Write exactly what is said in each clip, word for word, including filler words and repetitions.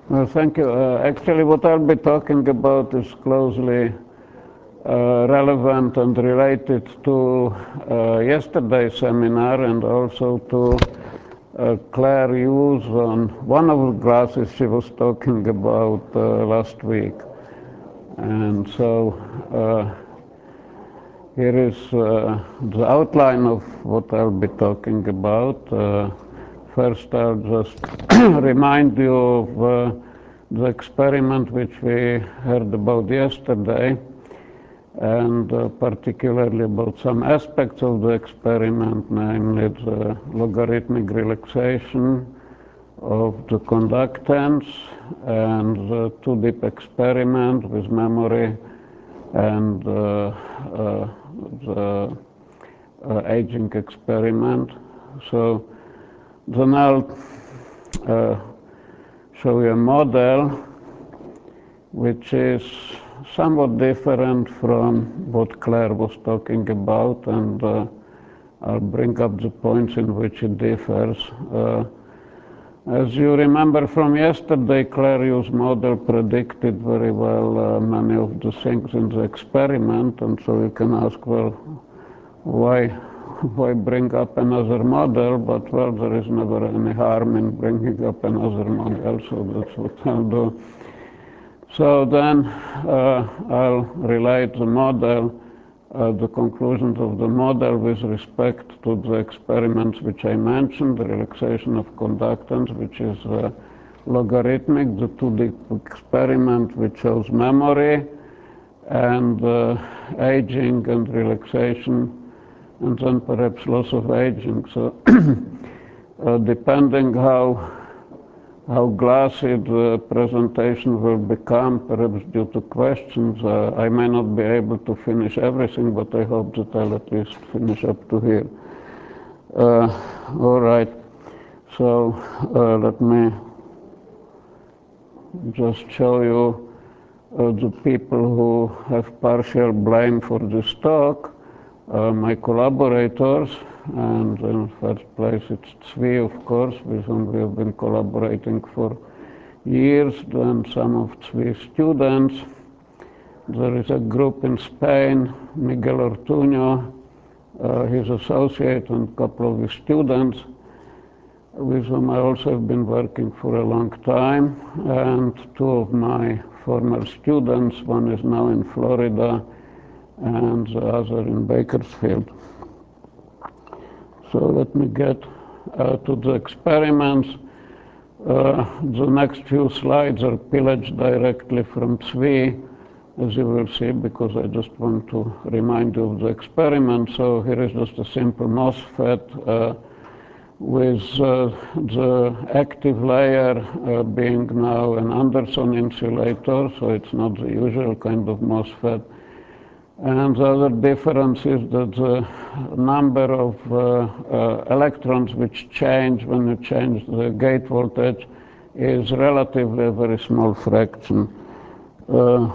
Well, thank you. Uh, actually, what I'll be talking about is closely uh, relevant and related to uh, yesterday's seminar and also to uh, Claire Hughes on one of the classes she was talking about uh, last week. And so uh, here is uh, the outline of what I'll be talking about. Uh, first, I'll just remind you of uh, the experiment which we heard about yesterday, and uh, particularly about some aspects of the experiment, namely the logarithmic relaxation of the conductance and the two-dip experiment with memory and uh, uh, the uh, aging experiment. So then I'll uh, show you a model which is somewhat different from what Claire was talking about, and uh, I'll bring up the points in which it differs. Uh, as you remember from yesterday, Claire Hughes's model predicted very well uh, many of the things in the experiment, and so you can ask, well, why, why bring up another model? But well, there is never any harm in bringing up another model, so that's what I'll do. So then uh, I'll relate the model, uh, the conclusions of the model with respect to the experiments which I mentioned, the relaxation of conductance, which is uh, logarithmic, the two-dip experiment which shows memory, and uh, aging and relaxation, and then perhaps loss of aging. So uh, depending how how glassy the presentation will become, perhaps due to questions, uh, I may not be able to finish everything, but I hope that I'll at least finish up to here. Uh, all right, so uh, let me just show you uh, the people who have partial blame for this talk, uh, my collaborators. And in the first place, it's Zvi, of course, with whom we have been collaborating for years, then some of Zvi's students. There is a group in Spain, Miguel Ortuño, uh, his associate, and a couple of his students, with whom I also have been working for a long time, and two of my former students. One is now in Florida, and the other in Bakersfield. So let me get uh, to the experiments. Uh, the next few slides are pillaged directly from Zvi, as you will see, because I just want to remind you of the experiment. So here is just a simple MOSFET uh, with uh, the active layer uh, being now an Anderson insulator, so it's not the usual kind of MOSFET. And the other difference is that the number of uh, uh, electrons which change when you change the gate voltage is relatively a very small fraction. Uh,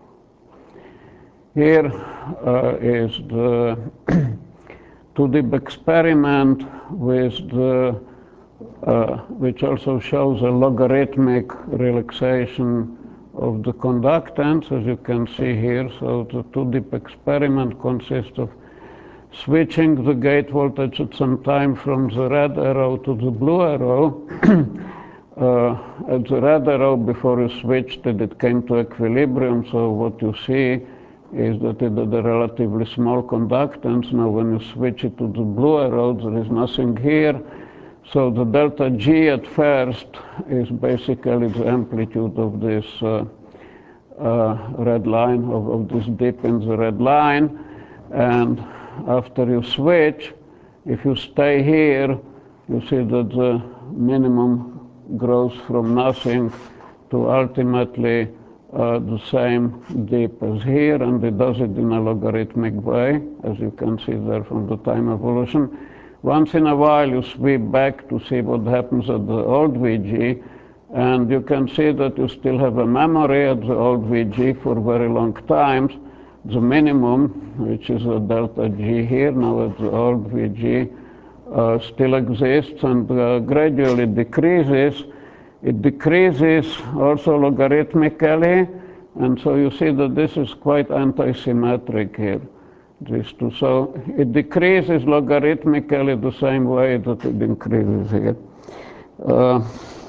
here uh, is the two-dip experiment with the, uh, which also shows a logarithmic relaxation of the conductance, as you can see here. So the two-dip experiment consists of switching the gate voltage at some time from the red arrow to the blue arrow. uh, at the red arrow, before you switched it, it came to equilibrium. So what you see is that it had a relatively small conductance. Now when you switch it to the blue arrow, there is nothing here. So the delta G at first is basically the amplitude of this uh, uh, red line, of, of this dip in the red line. And after you switch, if you stay here, you see that the minimum grows from nothing to ultimately uh, the same dip as here, and it does it in a logarithmic way, as you can see there from the time evolution. Once in a while, you sweep back to see what happens at the old V G, and you can see that you still have a memory at the old V G for very long times. The minimum, which is a delta G here, now at the old V G, uh, still exists and uh, gradually decreases. It decreases also logarithmically, and so you see that this is quite anti-symmetric here. These two. So it decreases logarithmically the same way that it increases here. Uh,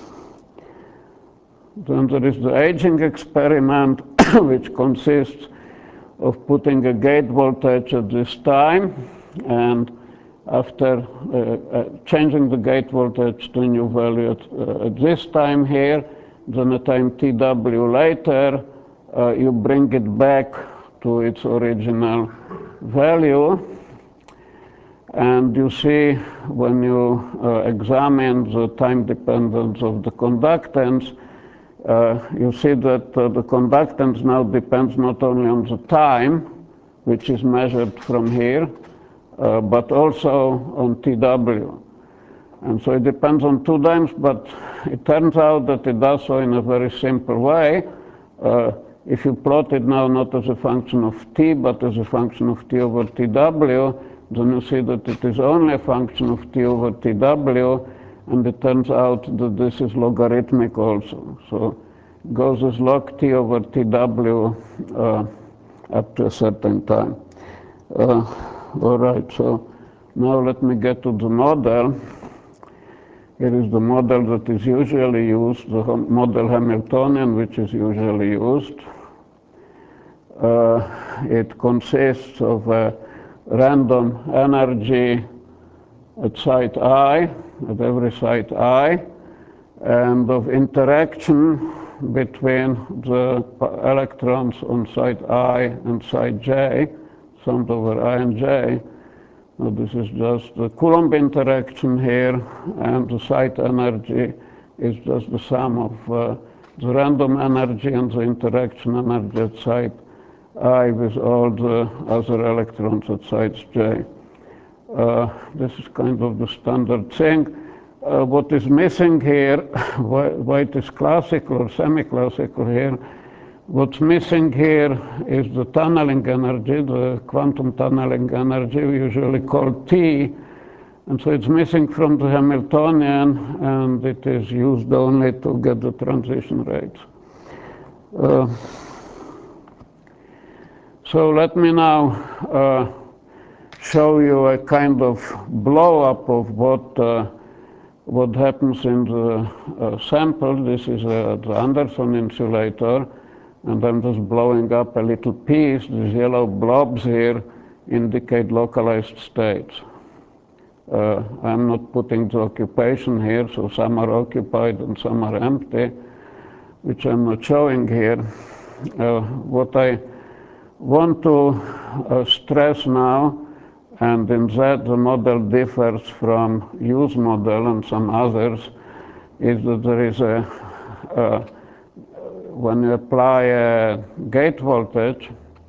then there is the aging experiment, which consists of putting a gate voltage at this time, and after uh, uh, changing the gate voltage to a new value at, uh, at this time here, then a time T W later, uh, you bring it back to its original value. And you see, when you uh, examine the time dependence of the conductance, uh, you see that uh, the conductance now depends not only on the time, which is measured from here, uh, but also on T W. And so it depends on two times, but it turns out that it does so in a very simple way. Uh, if you plot it now not as a function of t, but as a function of t over tw, then you see that it is only a function of t over tw, and it turns out that this is logarithmic also. So it goes as log t over tw uh, up to a certain time. Uh, all right, so now let me get to the model. Here is the model that is usually used, the model Hamiltonian, which is usually used. Uh, it consists of a random energy at site I, at every site I, and of interaction between the electrons on site I and site J, summed over I and J. Now this is just the Coulomb interaction here, and the site energy is just the sum of uh, the random energy and the interaction energy at site I with all the other electrons at sites J. Uh, this is kind of the standard thing. Uh, what is missing here, why, why it is classical or semi-classical here, what's missing here is the tunneling energy, the quantum tunneling energy, we usually call T, and so it's missing from the Hamiltonian, and it is used only to get the transition rates. Uh, so let me now uh, show you a kind of blow-up of what uh, what happens in the uh, sample. This is uh, the Anderson insulator, and I'm just blowing up a little piece. These yellow blobs here indicate localized states. Uh, I'm not putting the occupation here, so some are occupied and some are empty, which I'm not showing here. Uh, what I want to uh, stress now, and in that the model differs from Yu's model and some others, is that there is a, uh, when you apply a gate voltage,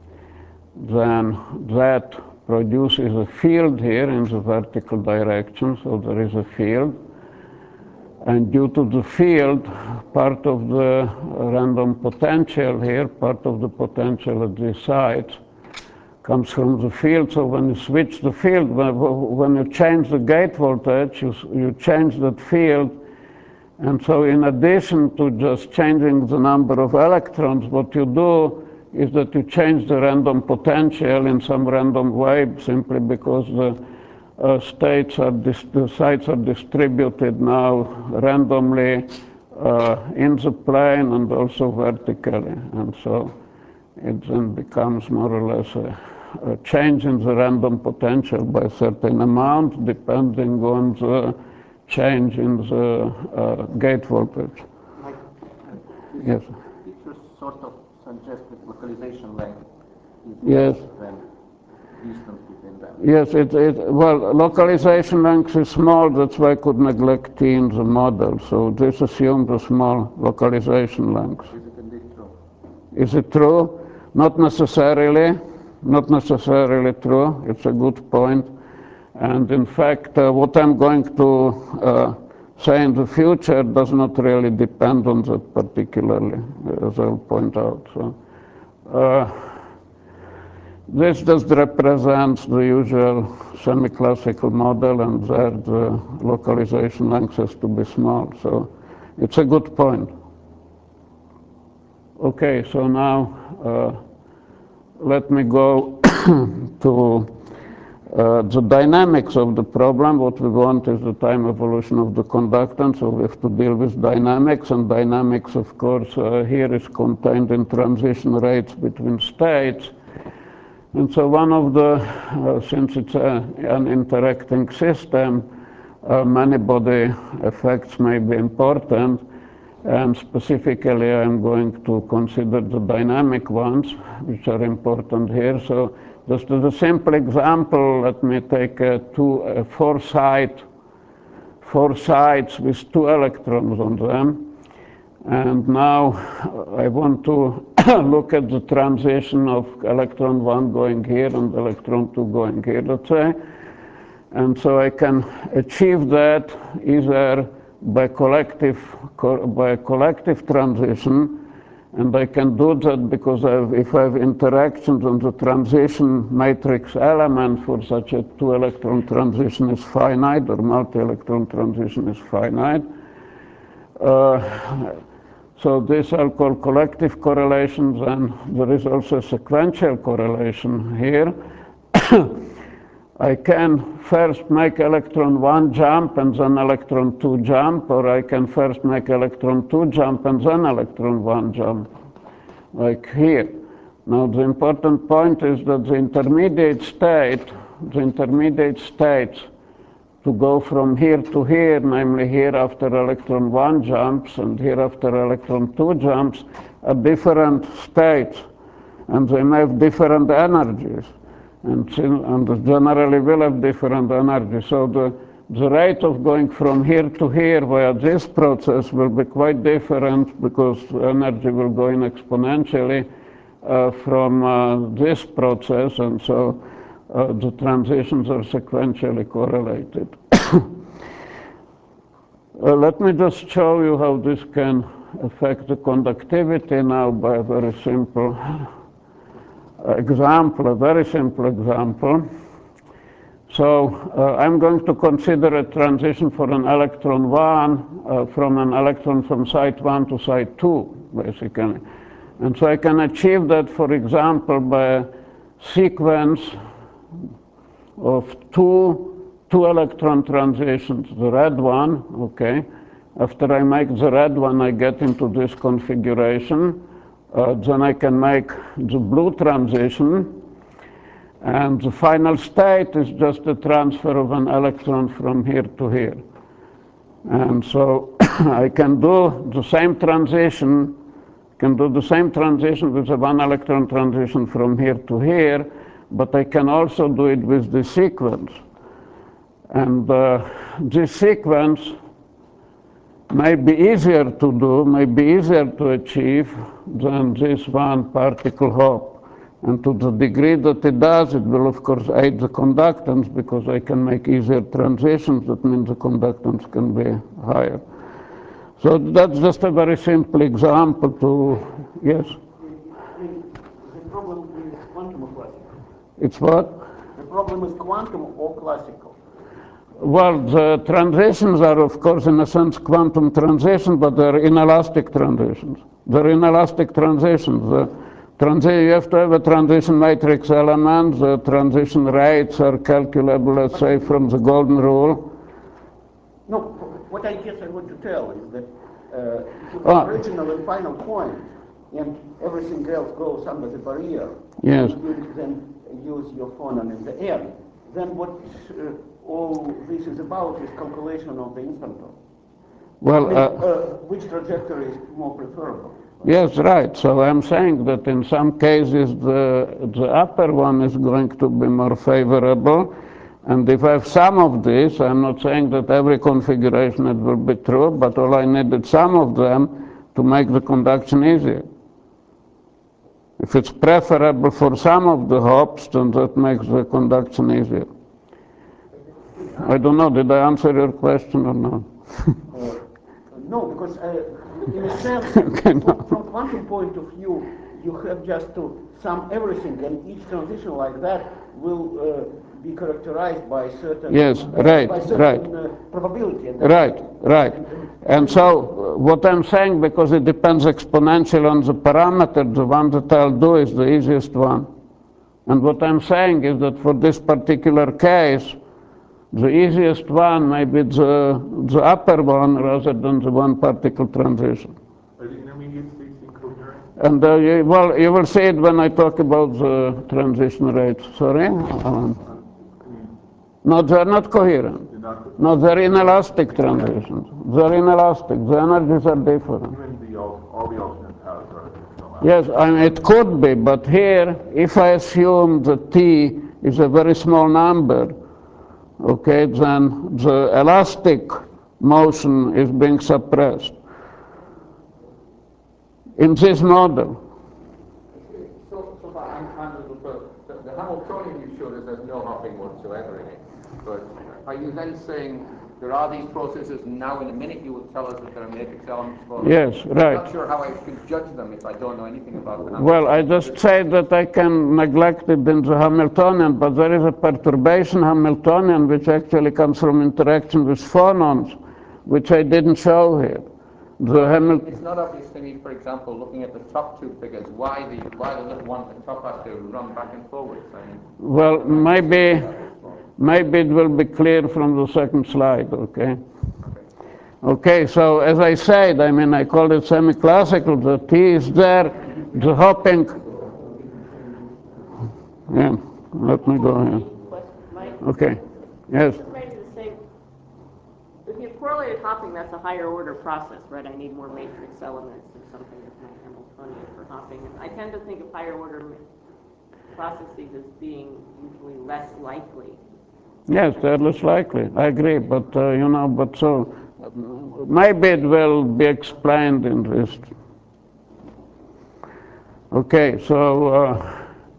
then that produces a field here in the vertical direction, so there is a field. And due to the field, part of the random potential here, part of the potential at these sides, comes from the field. So when you switch the field, when, when you change the gate voltage, you, you change that field. And so in addition to just changing the number of electrons, what you do is that you change the random potential in some random way, simply because the uh, states are, the sites are distributed now randomly uh, in the plane and also vertically. And so it then becomes more or less a, a change in the random potential by a certain amount, depending on the change in the uh, gate voltage. Like, uh, yes. Pictures sort of suggest that localization length is yes. less than distance between them. Yes, it, it, well, localization length is small, that's why I could neglect T in the model. So this assumes a small localization length. Is it indeed true? Is it true? Not necessarily. Not necessarily true. It's a good point. And in fact, uh, what I'm going to uh, say in the future does not really depend on that particularly, as I'll point out. So, uh, this just represents the usual semi-classical model, and there the localization length has to be small. So It's a good point. Okay, so now uh, let me go to uh, the dynamics of the problem. What we want is the time evolution of the conductance, so we have to deal with dynamics, and dynamics, of course, uh, here is contained in transition rates between states. And so one of the, uh, since it's a, an interacting system, uh, many body effects may be important, and specifically I'm going to consider the dynamic ones, which are important here. So just as a simple example, let me take a two, a four side, four sides with two electrons on them. And now I want to look at the transition of electron one going here and electron two going here, let's say. And so I can achieve that either by collective, by collective transition, and I can do that because I have, if I have interactions on the transition matrix element for such a two electron transition is finite, or multi-electron transition is finite. Uh, So these are called collective correlations, and there is also a sequential correlation here. I can first make electron one jump and then electron two jump, or I can first make electron two jump and then electron one jump, like here. Now the important point is that the intermediate state, the intermediate states, to go from here to here, namely here after electron one jumps and here after electron two jumps, are different states, and they may have different energies, and, and generally will have different energies. So the, the rate of going from here to here via this process will be quite different, because energy will go in exponentially uh, from uh, this process, and so Uh, the transitions are sequentially correlated. uh, let me just show you how this can affect the conductivity now by a very simple example, a very simple example. So uh, I'm going to consider a transition for an electron one uh, from an electron from site one to site two, basically. And so I can achieve that, for example, by a sequence of two two electron transitions, the red one, okay. After I make the red one, I get into this configuration. Uh, then I can make the blue transition, and the final state is just a transfer of an electron from here to here. And so I can do the same transition, can do the same transition with a one electron transition from here to here, but I can also do it with the sequence. And uh, this sequence may be easier to do, may be easier to achieve than this one particle hop. And to the degree that it does, it will of course aid the conductance, because I can make easier transitions. That means the conductance can be higher. So that's just a very simple example to, yes? The problem is quantum or classical? It's what? The problem is quantum or classical? Well, the transitions are, of course, in a sense, quantum transitions, but they're inelastic transitions. They're inelastic transitions. The transi you have to have a transition matrix element. The transition rates are calculable, let's say, from the golden rule. No, what I guess I want to tell is that uh, if you have oh. original and final point, and everything else goes under the barrier, yes. and you then use your phonon in the end, then what uh, all this is about is calculation of the instanton. Well, I mean, uh, uh, which trajectory is more preferable? Yes, right. So I'm saying that in some cases the, the upper one is going to be more favorable. And if I have some of this, I'm not saying that every configuration it will be true, but all I need is some of them to make the conduction easier. If it's preferable for some of the hops, then that makes the conduction easier. I don't know, did I answer your question or not? uh, no, because uh, in a sense, okay, no. from, from quantum point of view, you have just to sum everything, and each transition like that will uh, be characterized by certain, yes, uh, right, by certain right. uh, probability. And Right, right. And so uh, what I'm saying, because it depends exponentially on the parameter, the one that I'll do is the easiest one. And what I'm saying is that for this particular case, the easiest one may be the, the upper one rather than the one particle transition. Are the intermediate states incoherent? And uh, you, well, you will see it when I talk about the transition rates. Sorry? Um, no, they're not coherent. Not No, they're inelastic transitions. They're inelastic. The energies are different. even the al- all the alternate paths are still not. Yes, I mean, it could be, but here, if I assume that T is a very small number, okay, then the elastic motion is being suppressed. In this model. So, so I'm, I'm a little bit, the, the Hamiltonian you showed us has no hopping whatsoever in it. But are you then saying there are these processes now in a minute you will tell us that there are matrix elements for them? Yes, right. I'm not sure how I can judge them if I don't know anything about the Hamiltonian. Well, I just say that I can neglect it in the Hamiltonian, but there is a perturbation Hamiltonian which actually comes from interaction with phonons, which I didn't show here. The Hamil- It's not obvious to me, for example, looking at the top two figures, why the why the little one at the top has to run back and forwards. I mean, well, maybe, maybe it will be clear from the second slide, okay? Okay, so as I said, I mean, I call it semi-classical. The T is there, the hopping. Yeah, let me go here. Okay, yes. If you have correlated hopping, that's a higher order process, right? I need more matrix elements or something with my Hamiltonian for hopping. And I tend to think of higher order processes as being usually less likely. Yes, they're less likely. I agree, but uh, you know, but so maybe it will be explained in this. Okay, so uh,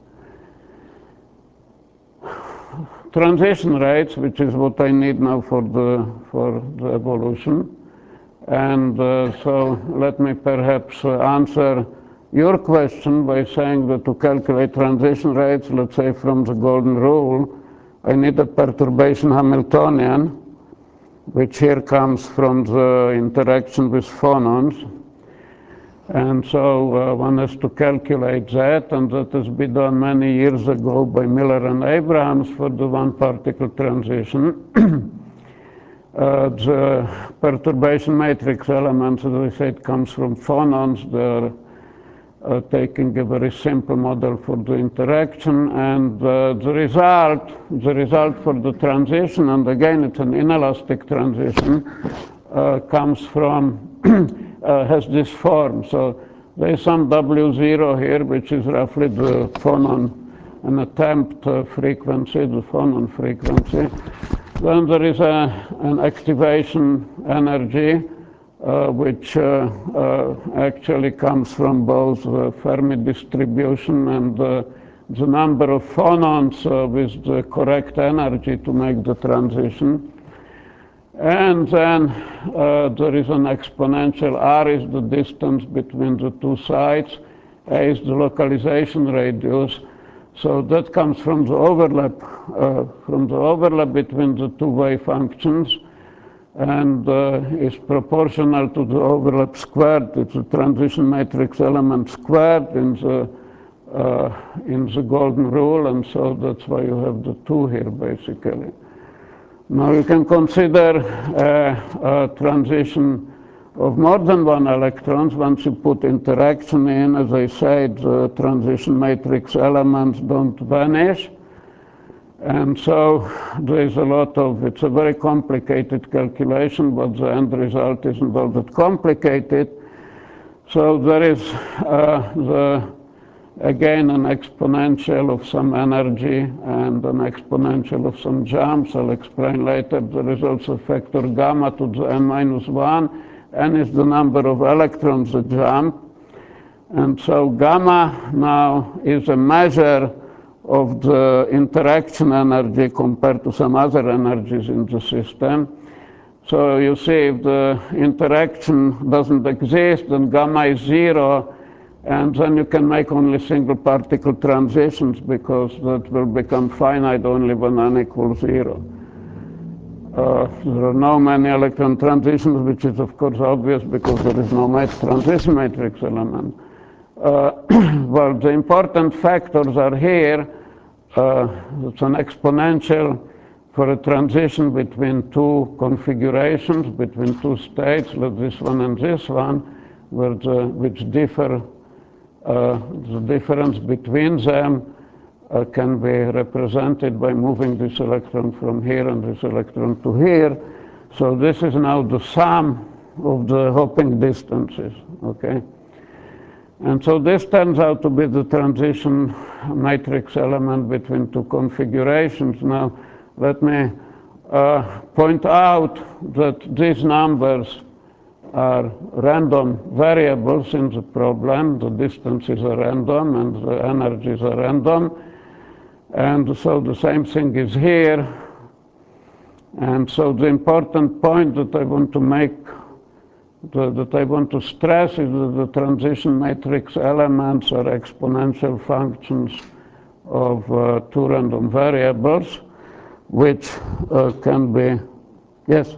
transition rates, which is what I need now for the for the evolution, and uh, so let me perhaps uh, answer your question by saying that to calculate transition rates, let's say from the golden rule, I need a perturbation Hamiltonian, which here comes from the interaction with phonons. And so uh, one has to calculate that, and that has been done many years ago by Miller and Abrams for the one-particle transition. uh, the perturbation matrix elements, as I said, comes from phonons. They're uh, taking a very simple model for the interaction, and uh, the result, the result for the transition, and again it's an inelastic transition, uh, comes from, uh, has this form. So there is some W zero here, which is roughly the phonon, an attempt uh, frequency, the phonon frequency. Then there is a, an activation energy, Uh, which uh, uh, actually comes from both the Fermi distribution and uh, the number of phonons uh, with the correct energy to make the transition. And then uh, there is an exponential. R is the distance between the two sides. A is the localization radius. So that comes from the overlap, uh, from the overlap between the two wave functions, and uh, is proportional to the overlap squared. It's a transition matrix element squared in the uh, in the golden rule, and so that's why you have the two here basically. Now you can consider uh, a transition of more than one electrons. Once you put interaction in, as I said, the transition matrix elements don't vanish. And so there is a lot of, it's a very complicated calculation, but the end result isn't all that complicated. So there is uh, the, again, an exponential of some energy and an exponential of some jumps. I'll explain later. There is also a factor gamma to the n minus one. N is the number of electrons that jump. And so gamma now is a measure of the interaction energy compared to some other energies in the system. So you see, if the interaction doesn't exist, then gamma is zero, And then you can make only single particle transitions because that will become finite only when n equals zero. Uh, there are no many electron transitions, which is of course obvious because there is no mat transition matrix element. Uh, well, the important factors are here. Uh, it's an exponential for a transition between two configurations, between two states, like this one and this one, where the, which differ. Uh, the difference between them uh, can be represented by moving this electron from here and this electron to here. So this is now the sum of the hopping distances, okay? And so this turns out to be the transition matrix element between two configurations. Now, let me uh, point out that these numbers are random variables in the problem. The distances are random and the energies are random. And so the same thing is here. And so the important point that I want to make, the, that I want to stress, is that the transition matrix elements are exponential functions of uh, two random variables, which uh, can be, yes?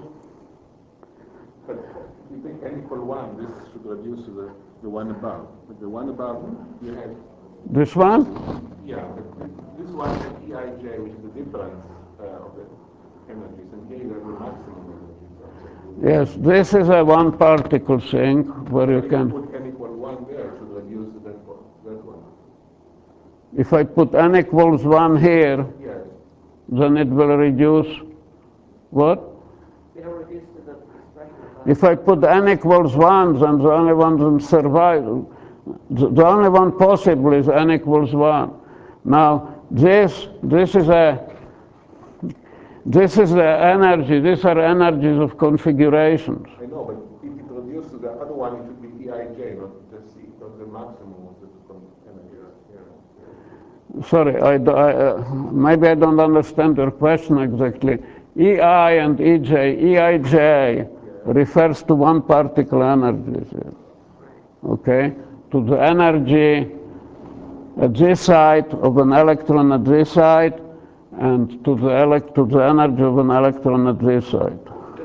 N equal one, this should reduce to the, the one above. But the one above, you have... This one? Yeah, this one has E I J, which is the difference uh, of the energies, and here you have the maximum energies. Yes, this is a one particle thing where you if can... you put N equal one there, it should reduce to that one. That one. If I put N equals one here, Yes. then it will reduce what? It'll reduce to the expression of If I put n equals one, then the only one that survives, the, the only one possible is n equals one. Now, this, this is a, this is the energy, these are energies of configurations. I know, but if it reduces to the other one, it should be E I J, not the C, not the maximum of the energy. Yeah. Sorry, I, I, uh, maybe I don't understand your question exactly. E I and E J, E I J refers to one particle energies, okay? To the energy at this side of an electron at this side, and to the, elect to the energy of an electron at this side.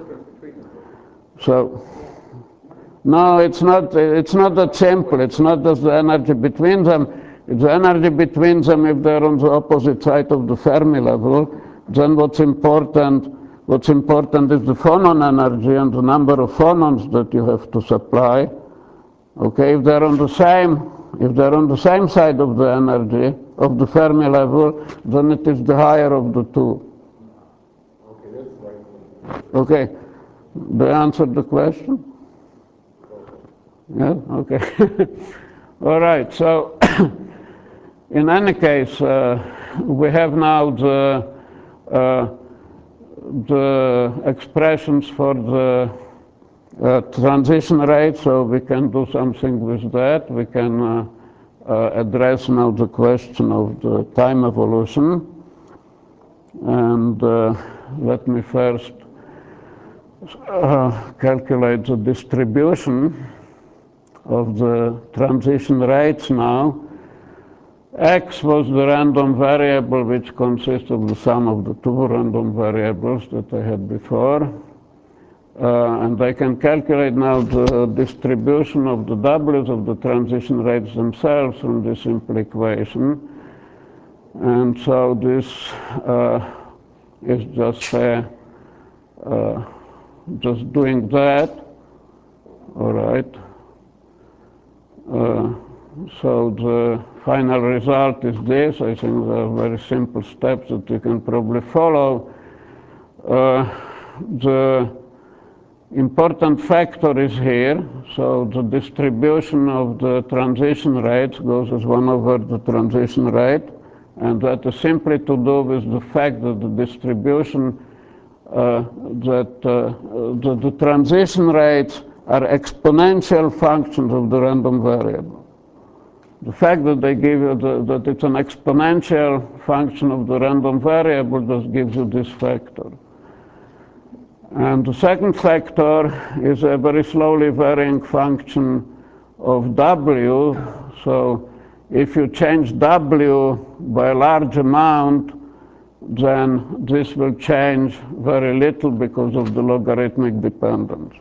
So, no, it's not, it's not that simple. It's not just the energy between them. It's the energy between them if they're on the opposite side of the Fermi level. Then what's important, what's important is the phonon energy and the number of phonons that you have to supply. Okay, if they're on the same, if they're on the same side of the energy, of the Fermi level, then it is the higher of the two. Okay, that's right. Okay, do I answer the question? Yeah, okay. All right, so in any case, uh, we have now the, uh, the expressions for the uh, transition rate, so we can do something with that. We can uh, uh, address now the question of the time evolution. And uh, let me first uh, calculate the distribution of the transition rates now. X was the random variable which consists of the sum of the two random variables that I had before. Uh, and I can calculate now the distribution of the W's of the transition rates themselves from this simple equation. And so this uh, is just uh, uh, just doing that. All right. Uh, so the final result is this. I think there are very simple steps that you can probably follow. Uh, the important factor is here. So the distribution of the transition rates goes as one over the transition rate. And that is simply to do with the fact that the distribution, uh, that uh, the, the transition rates are exponential functions of the random variable. The fact that they give you the, that it's an exponential function of the random variable just gives you this factor. And the second factor is a very slowly varying function of W. So if you change W by a large amount, then this will change very little because of the logarithmic dependence.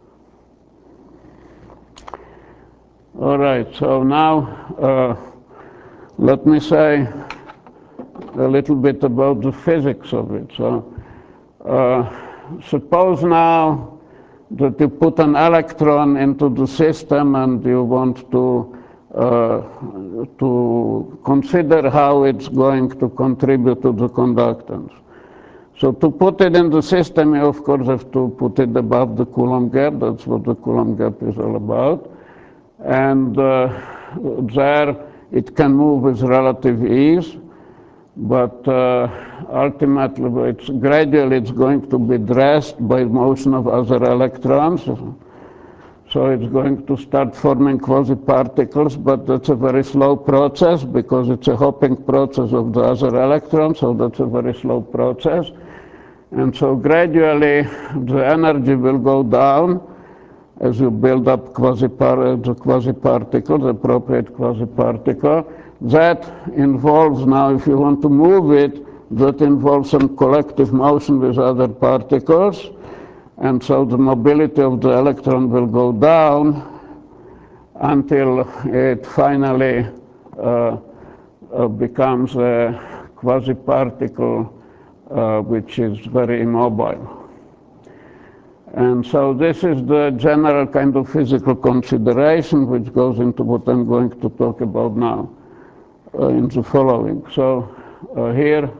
All right, so now uh, let me say a little bit about the physics of it. So uh, suppose now that you put an electron into the system and you want to uh, to consider how it's going to contribute to the conductance. So to put it in the system, you of course have to put it above the Coulomb gap. That's what the Coulomb gap is all about. And uh, there it can move with relative ease, but uh, ultimately it's gradually it's going to be dressed by motion of other electrons. So it's going to start forming quasi-particles, but that's a very slow process because it's a hopping process of the other electrons, so that's a very slow process. And so gradually the energy will go down as you build up quasi-par the quasi-particle, the appropriate quasi-particle. That involves now, if you want to move it, that involves some collective motion with other particles. And so the mobility of the electron will go down until it finally uh, uh, becomes a quasi-particle uh, which is very immobile. And so this is the general kind of physical consideration which goes into what I'm going to talk about now uh, in the following. So uh, here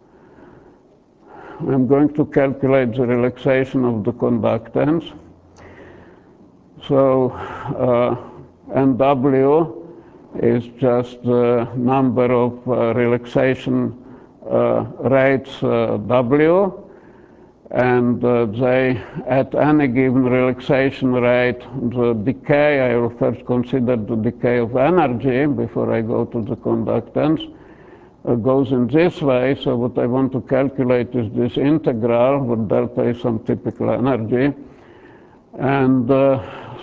I'm going to calculate the relaxation of the conductance. So uh, N W is just the number of uh, relaxation uh, rates uh, W, and uh, they, at any given relaxation rate, the decay, I will first consider the decay of energy before I go to the conductance. Uh, goes in this way, so what I want to calculate is this integral, where delta is some typical energy. And uh,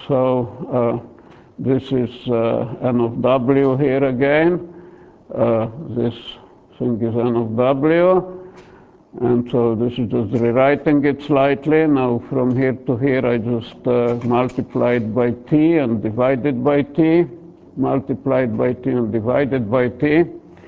so uh, this is uh, N of W here again. Uh, this thing is N of W. And so this is just rewriting it slightly. Now from here to here, I just uh, multiplied by T and divided by T, multiplied by T and divided by T.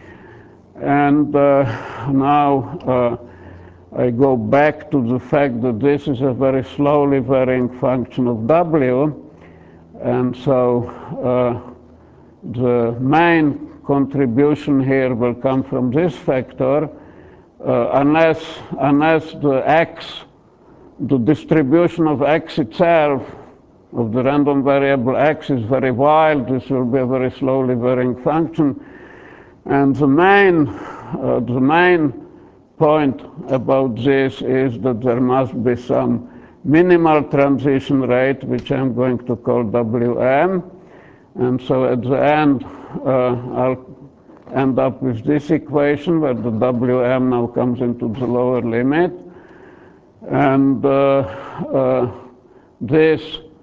And uh, now uh, I go back to the fact that this is a very slowly varying function of W. And so uh, the main contribution here will come from this factor, uh, unless, unless the X, the distribution of X itself, of the random variable X is very wild, this will be a very slowly varying function. And the main, uh, the main point about this is that there must be some minimal transition rate, which I'm going to call W M. And so at the end, uh, I'll end up with this equation where the W M now comes into the lower limit. And uh, uh, this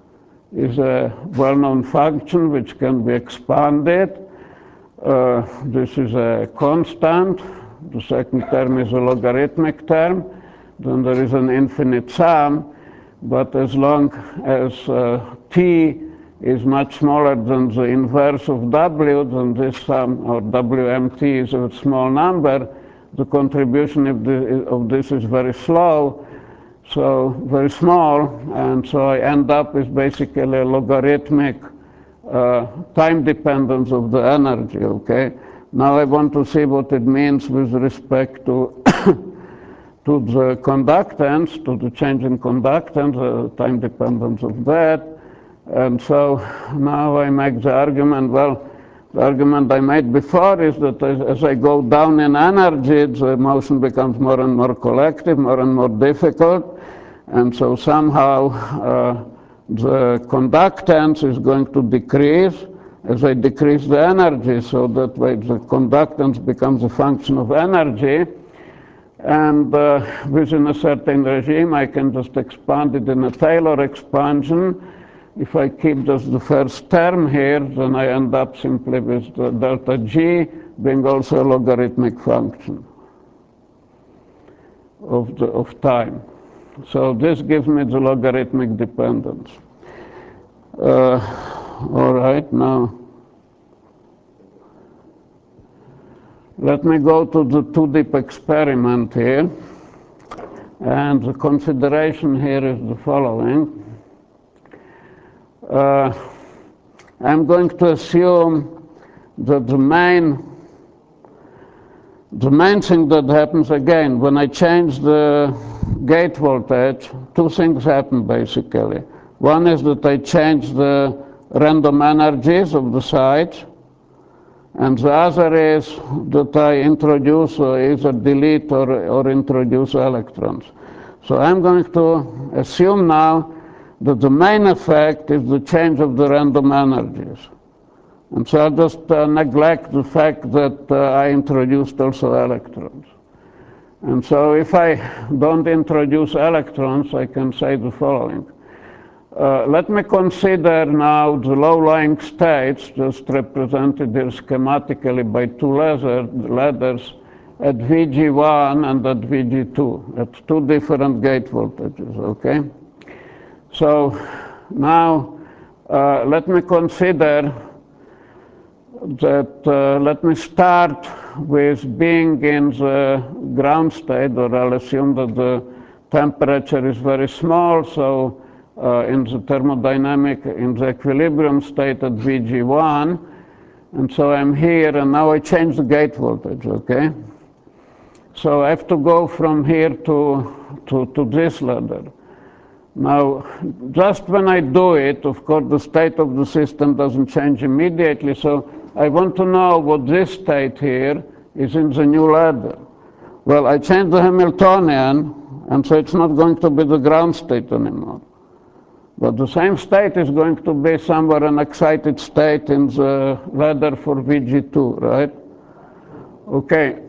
is a well-known function which can be expanded. Uh, this is a constant. The second term is a logarithmic term. Then there is an infinite sum. But as long as uh, T is much smaller than the inverse of W, then this sum, or W M T, is a small number. The contribution of, the, of this is very slow, so very small. And so I end up with basically a logarithmic Uh, time dependence of the energy, okay? Now I want to see what it means with respect to to the conductance, to the change in conductance, the uh, time dependence of that. And so now I make the argument, well, the argument I made before is that as, as I go down in energy, the motion becomes more and more collective, more and more difficult. And so somehow uh, the conductance is going to decrease as I decrease the energy, so that way the conductance becomes a function of energy. And uh, within a certain regime, I can just expand it in a Taylor expansion. if I keep just the first term here, then I end up simply with the delta G being also a logarithmic function of, the, of time. So this gives me the logarithmic dependence. Uh, all right, now let me go to the two-dip experiment here. And the consideration here is the following. Uh, I'm going to assume that the main, the main thing that happens again, when I change the gate voltage, two things happen basically. One is that I change the random energies of the sides, and the other is that I introduce or either delete or, or introduce electrons. So I'm going to assume now that the main effect is the change of the random energies. And so I'll just uh, neglect the fact that uh, I introduced also electrons. And so if I don't introduce electrons, I can say the following. Uh, let me consider now the low-lying states, just represented here schematically by two ladders, at V G one and at V G two, at two different gate voltages, okay? So now uh, let me consider that, uh, let me start with being in the ground state, or I'll assume that the temperature is very small, so uh, in the thermodynamic, in the equilibrium state at V G one, and so I'm here, and now I change the gate voltage, okay? So I have to go from here to, to, to this ladder. Now, just when I do it, of course, the state of the system doesn't change immediately, so I want to know what this state here is in the new ladder. Well, I change the Hamiltonian, and so it's not going to be the ground state anymore. But the same state is going to be somewhere an excited state in the ladder for V G two, right? Okay.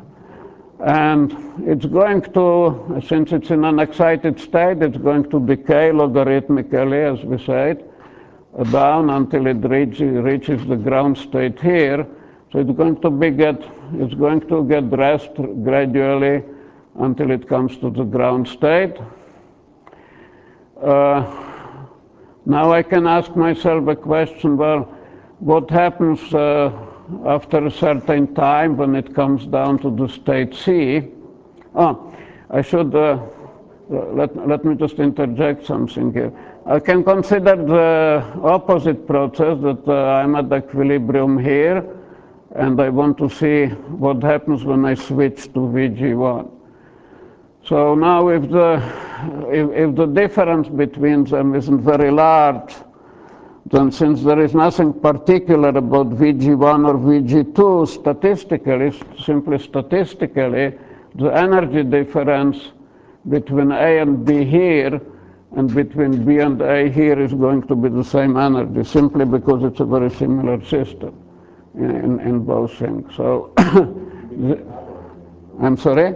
And it's going to, since it's in an excited state, it's going to decay logarithmically, as we said, down until it reach, reaches the ground state here. So it's going to be get, it's going to get dressed gradually until it comes to the ground state. Uh, now I can ask myself a question, well, what happens uh, after a certain time when it comes down to the state C? Oh, I should, uh, let, let me just interject something here. I can consider the opposite process, that uh, I'm at equilibrium here, and I want to see what happens when I switch to V G one. So now if the, if, if the difference between them isn't very large, then since there is nothing particular about V G one or V G two, statistically, simply statistically, the energy difference between A and B here and between B and A here is going to be the same energy, simply because it's a very similar system in, in both things. So, the, I'm sorry?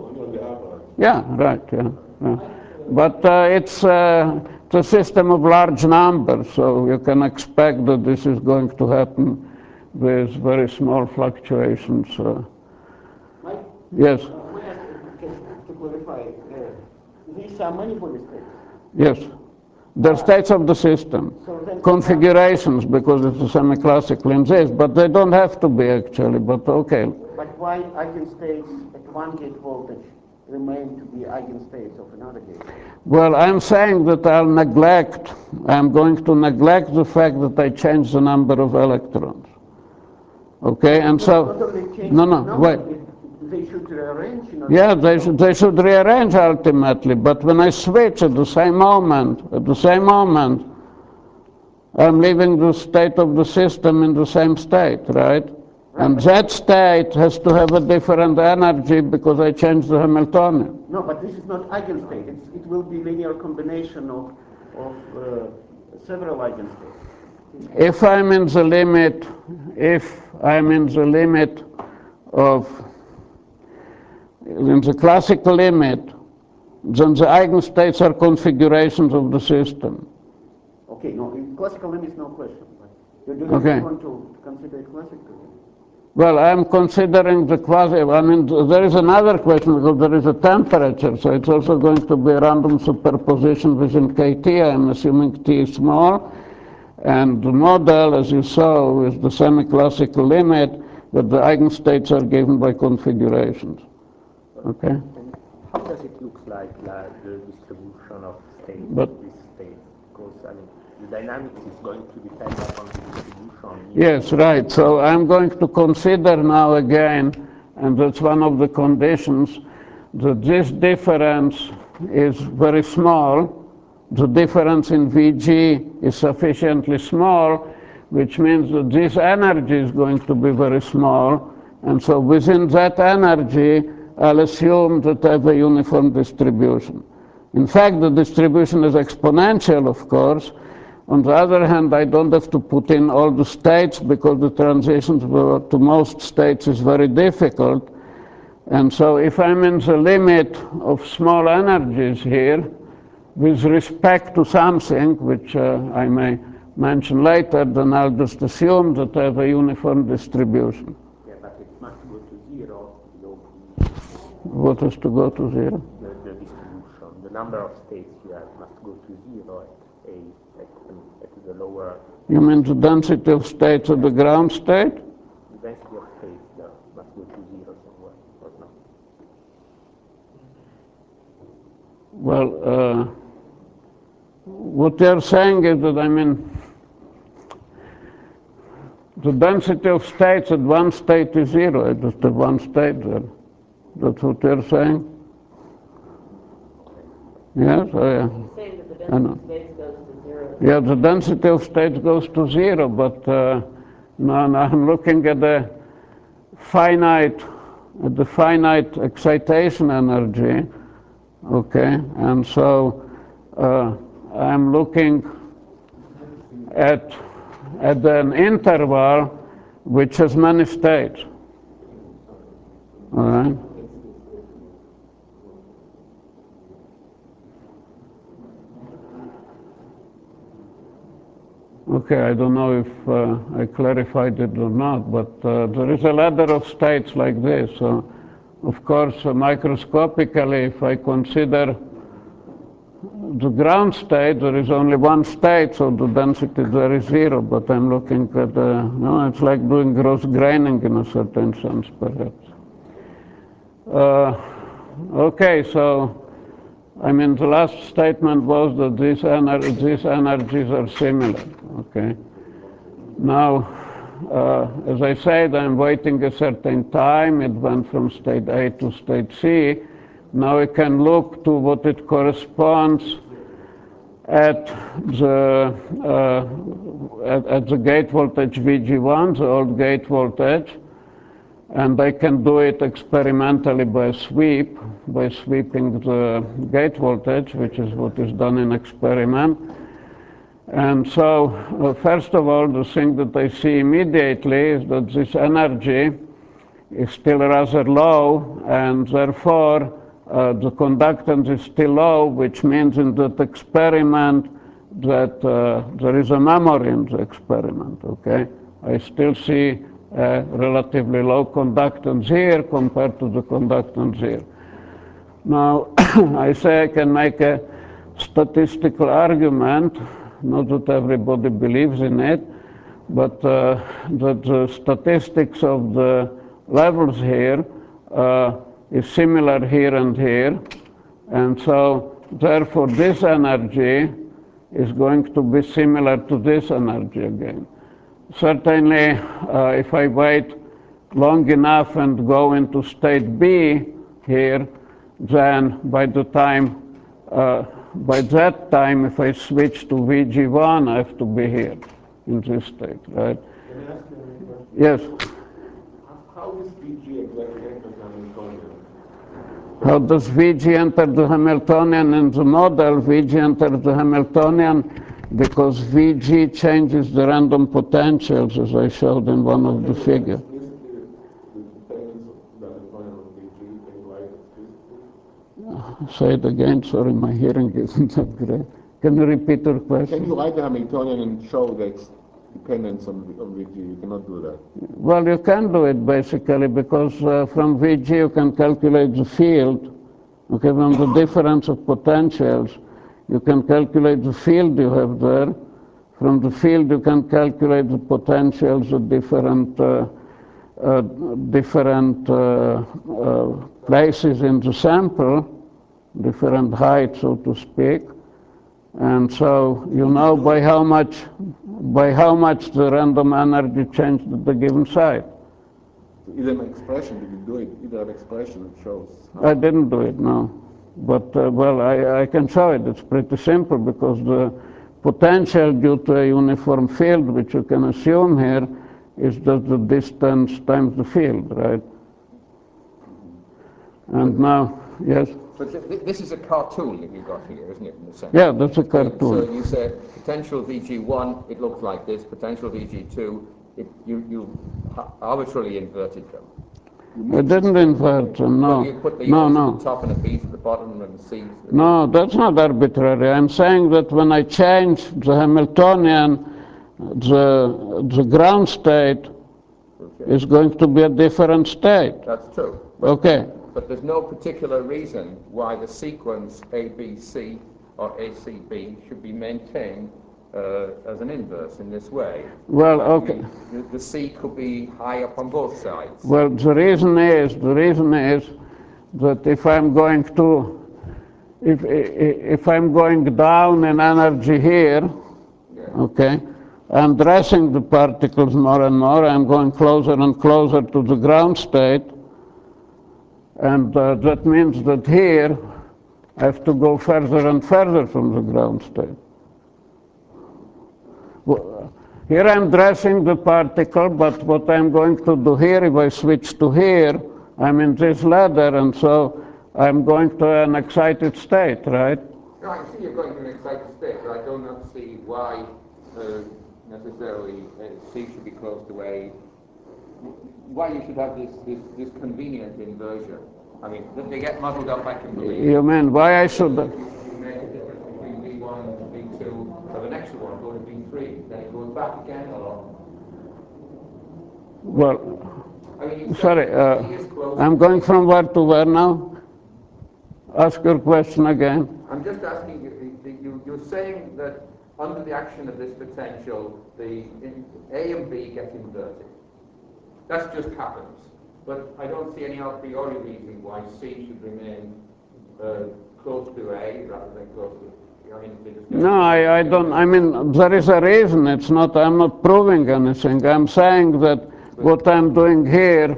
Yeah, right, yeah. yeah. But uh, it's uh, It's a system of large numbers, so you can expect that this is going to happen with very small fluctuations. Uh, Mike? Yes? Uh, may I ask, just to clarify, uh, these are manifold states? Yes. They're states of the system. So then configurations, because it's a semi-classical in this, but they don't have to be actually, but okay. But why eigenstates at one gate voltage remain to be eigenstates of another gate? Well, I'm saying that I'll neglect, I'm going to neglect the fact that I change the number of electrons. Okay, and Not, so, not only change no, the no, number, wait. it- they should rearrange. You know, the Yeah, they system. should, they should rearrange ultimately, but when I switch at the same moment, at the same moment, I'm leaving the state of the system in the same state, right? And that state has to have a different energy because I changed the Hamiltonian. No, but this is not eigenstate. It's, it will be linear combination of, of uh, several eigenstates. If I'm in the limit, if I'm in the limit of, in the classical limit, then the eigenstates are configurations of the system. Okay, no, in classical limits, no question. But you're Okay. going to consider it classical. Well, I'm considering the quasi, I mean, there is another question because there is a temperature, so it's also going to be a random superposition within K T. I'm assuming T is small. And the model, as you saw, is the semi-classical limit, but the eigenstates are given by configurations. Okay? And how does it look like, like the distribution of states, But, this state? Because I mean, the dynamics is going to depend upon the distribution. yes, right. So I'm going to consider now again, and that's one of the conditions, that this difference is very small. The difference in V G is sufficiently small, which means that this energy is going to be very small. And so within that energy, I'll assume that I have a uniform distribution. In fact, the distribution is exponential, of course. On the other hand, I don't have to put in all the states because the transition to most states is very difficult. And so if I'm in the limit of small energies here, with respect to something, which uh, I may mention later, then I'll just assume that I have a uniform distribution. Yeah, but it must go to zero. Below What is to go to zero? the, the distribution. The number of states you have must go to zero at a at, at the lower. You mean the density of states at the ground state? The density of states yeah, must go to zero somewhere, or not? Well, uh, what they're saying is that, I mean, the density of states at one state is zero. It's just at one state there. That's what they're saying? Yes? Oh, yeah. He's saying that the I know. density of states goes to zero. Yeah, the density of states goes to zero, but uh, no, no, I'm looking at the finite, at the finite excitation energy, okay, and so uh, I'm looking at at an interval which has many states. All right. Okay, I don't know if uh, I clarified it or not, but uh, there is a ladder of states like this. So, of course, uh, microscopically, if I consider the ground state, there is only one state, so the density there is zero. But I'm looking at, uh, no, it's like doing gross graining in a certain sense, perhaps. Uh, okay, so. I mean, the last statement was that these, ener these energies are similar, okay? Now, uh, as I said, I'm waiting a certain time. It went from state A to state C. Now I can look to what it corresponds at the, uh, at, at the gate voltage V G one, the old gate voltage. And I can do it experimentally by sweep, by sweeping the gate voltage, which is what is done in experiment. And so, uh, first of all, the thing that I see immediately is that this energy is still rather low, and therefore uh, the conductance is still low, which means in that experiment that uh, there is a memory in the experiment, okay? I still see Uh, relatively low conductance here compared to the conductance here. Now, I say I can make a statistical argument, not that everybody believes in it, but uh, that the statistics of the levels here uh, is similar here and here, and so therefore this energy is going to be similar to this energy again. Certainly, uh, if I wait long enough and go into state B here, then by the time, uh, by that time, if I switch to V G one, I have to be here in this state, right? Can I ask you a question? Yes. How does V G exactly enter the Hamiltonian? How does V G enter the Hamiltonian in the model? V G enters the Hamiltonian because V G changes the random potentials, as I showed in one of the figures. Explicitly, the dependence of the Hamiltonian on V G, can you write explicitly? Say it again, sorry, my hearing isn't that great. Can you repeat your question? Can you write the Hamiltonian and show that dependence on, on V G? You cannot do that. Well, you can do it basically because uh, from V G you can calculate the field. Okay, from the difference of potentials, you can calculate the field you have there. From the field you can calculate the potentials of different uh, uh, different uh, uh, places in the sample, different heights, so to speak. And so you know by how much, by how much the random energy changed at the given site. Either an expression, did you do it? Either an expression that shows. I didn't do it, no. But, uh, well, I, I can show it. It's pretty simple because the potential due to a uniform field, which you can assume here, is just the distance times the field, right? And now, yes? But th th this is a cartoon that you've got here, isn't it, in a sense? Yeah, that's a cartoon. So you say potential V G one, it looks like this. Potential V G two, it, you, you arbitrarily inverted them. I didn't invert them, no. Well, you put the no, A's no. at the top and the B's at the bottom and the C's. No, that's not arbitrary. I'm saying that when I change the Hamiltonian, the, the ground state Okay. is going to be a different state. That's true. But, Okay. But there's no particular reason why the sequence A B C or A C B should be maintained uh, as an inverse in this way. Well, I okay. mean, the, the C could be high up on both sides. Well, the reason is, the reason is that if I'm going to, if, if I'm going down in energy here, Yeah. okay, I'm dressing the particles more and more, I'm going closer and closer to the ground state, and uh, that means that here I have to go further and further from the ground state. Well, here I'm dressing the particle, but what I'm going to do here, if I switch to here, I'm in this ladder, and so I'm going to an excited state, right? No, I can see you're going to an excited state, but I do not see why uh, necessarily uh, C should be close to A. Why you should have this, this, this convenient inversion. I mean, they get muddled up, I can believe. You mean why I should? You, you make a difference between V one and V two, or the next one go to V three, then it goes back again, or? Well, I mean, you sorry, said uh, C is close. I'm going from where to where now? Ask your question again. I'm just asking you, you, you're saying that under the action of this potential, the in, A and B get inverted. That just happens. But I don't see any a priori reason why C should remain uh, close to A rather than close to, I mean, they just get No, I, I don't, I mean, there is a reason. It's not, I'm not proving anything. I'm saying that what I'm doing here,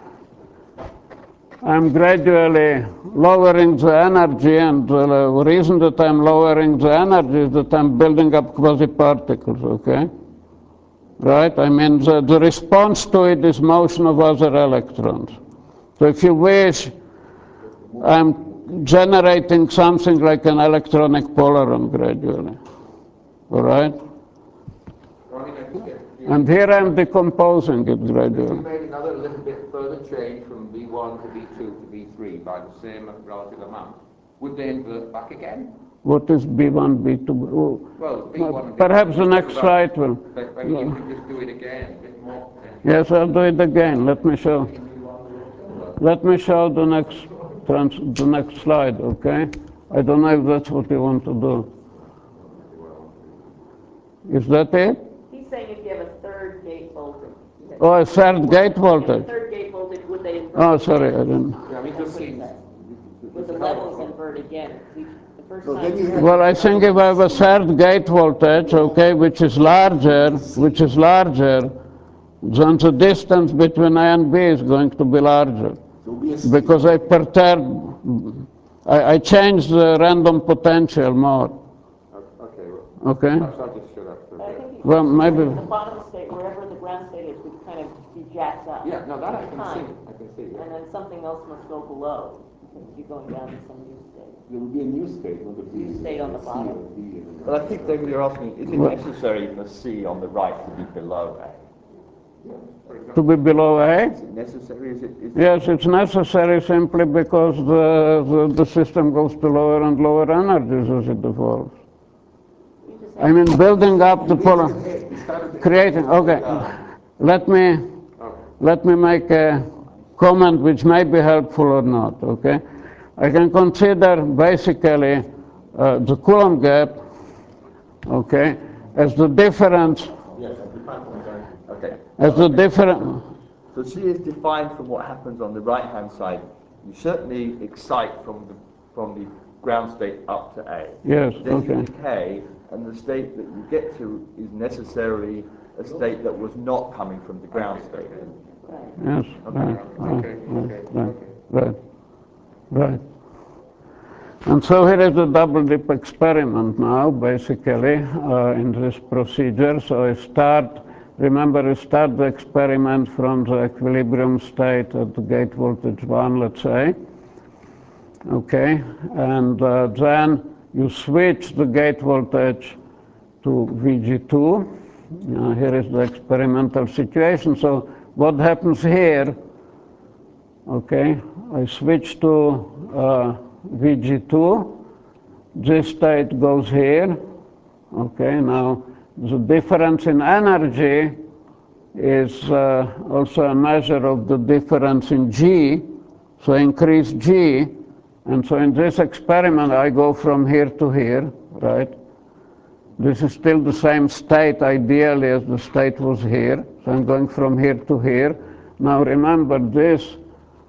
I'm gradually lowering the energy, and the reason that I'm lowering the energy is that I'm building up quasi-particles, okay? Right? I mean, the, the response to it is motion of other electrons. So if you wish, I'm generating something like an electronic polaron gradually, all right? I mean, I think you, And here I'm decomposing it if you gradually. made another little bit further change from V one to V two to V three by the same relative amount, would they invert back again? What is B one, B two? Oh, Well, V one and V two. perhaps the just next about- slide will. But, I mean, you can just do it again, a bit more potential. Yes, I'll do it again. Let me show. Let me show the next trans, the next slide, okay? I don't know if that's what you want to do. Is that it? He's saying if you have a third gate voltage. Oh, a third gate If you have a voltage. third gate voltage, would they invert? Oh, sorry, I didn't. Yeah, I mean, it just seems. Would the levels invert again? The first No, time. then you have- Well, I think if I have a third gate voltage, okay, which is larger, which is larger, then the distance between A and B is going to be larger. So we are Because I perturb, I, I change the random potential more, Okay, well, okay? perhaps I'll just shut up for a I bit. think he's Well, saying maybe- The bottom state, wherever the ground state is, would kind of be jacked up. Yeah, no, that I can Time. see, I can see, yeah. And then something else must go below, because you're going down to some new state. There will be a new state, not a B. New state on the C bottom. or D and- But I think, David, you're asking, is it Well- necessary for C on the right to be below A? To be below A? Is it necessary? Is it? Is Yes, it's necessary simply because the, the, the system goes to lower and lower energies as it evolves. I mean, building up the polar, creating, okay. Let me, let me make a comment which may be helpful or not, okay? I can consider basically uh, the Coulomb gap, okay, as the difference, Yes, defined from the okay. as the difference. So C is defined from what happens on the right-hand side. You certainly excite from the from the ground state up to A. Yes, then okay. you decay, and the state that you get to is necessarily a state that was not coming from the ground state. Yes, right, right, right, right, right, right. And so here is the double dip experiment now, basically, uh, in this procedure. So I start, remember, I start the experiment from the equilibrium state at the gate voltage one, let's say. Okay, and uh, then you switch the gate voltage to V G two. Now here is the experimental situation. So what happens here? Okay, I switch to uh, V G two. This state goes here. Okay, now the difference in energy is uh, also a measure of the difference in G. So increase G. And so in this experiment, I go from here to here, right? This is still the same state, ideally, as the state was here. So I'm going from here to here. Now remember this,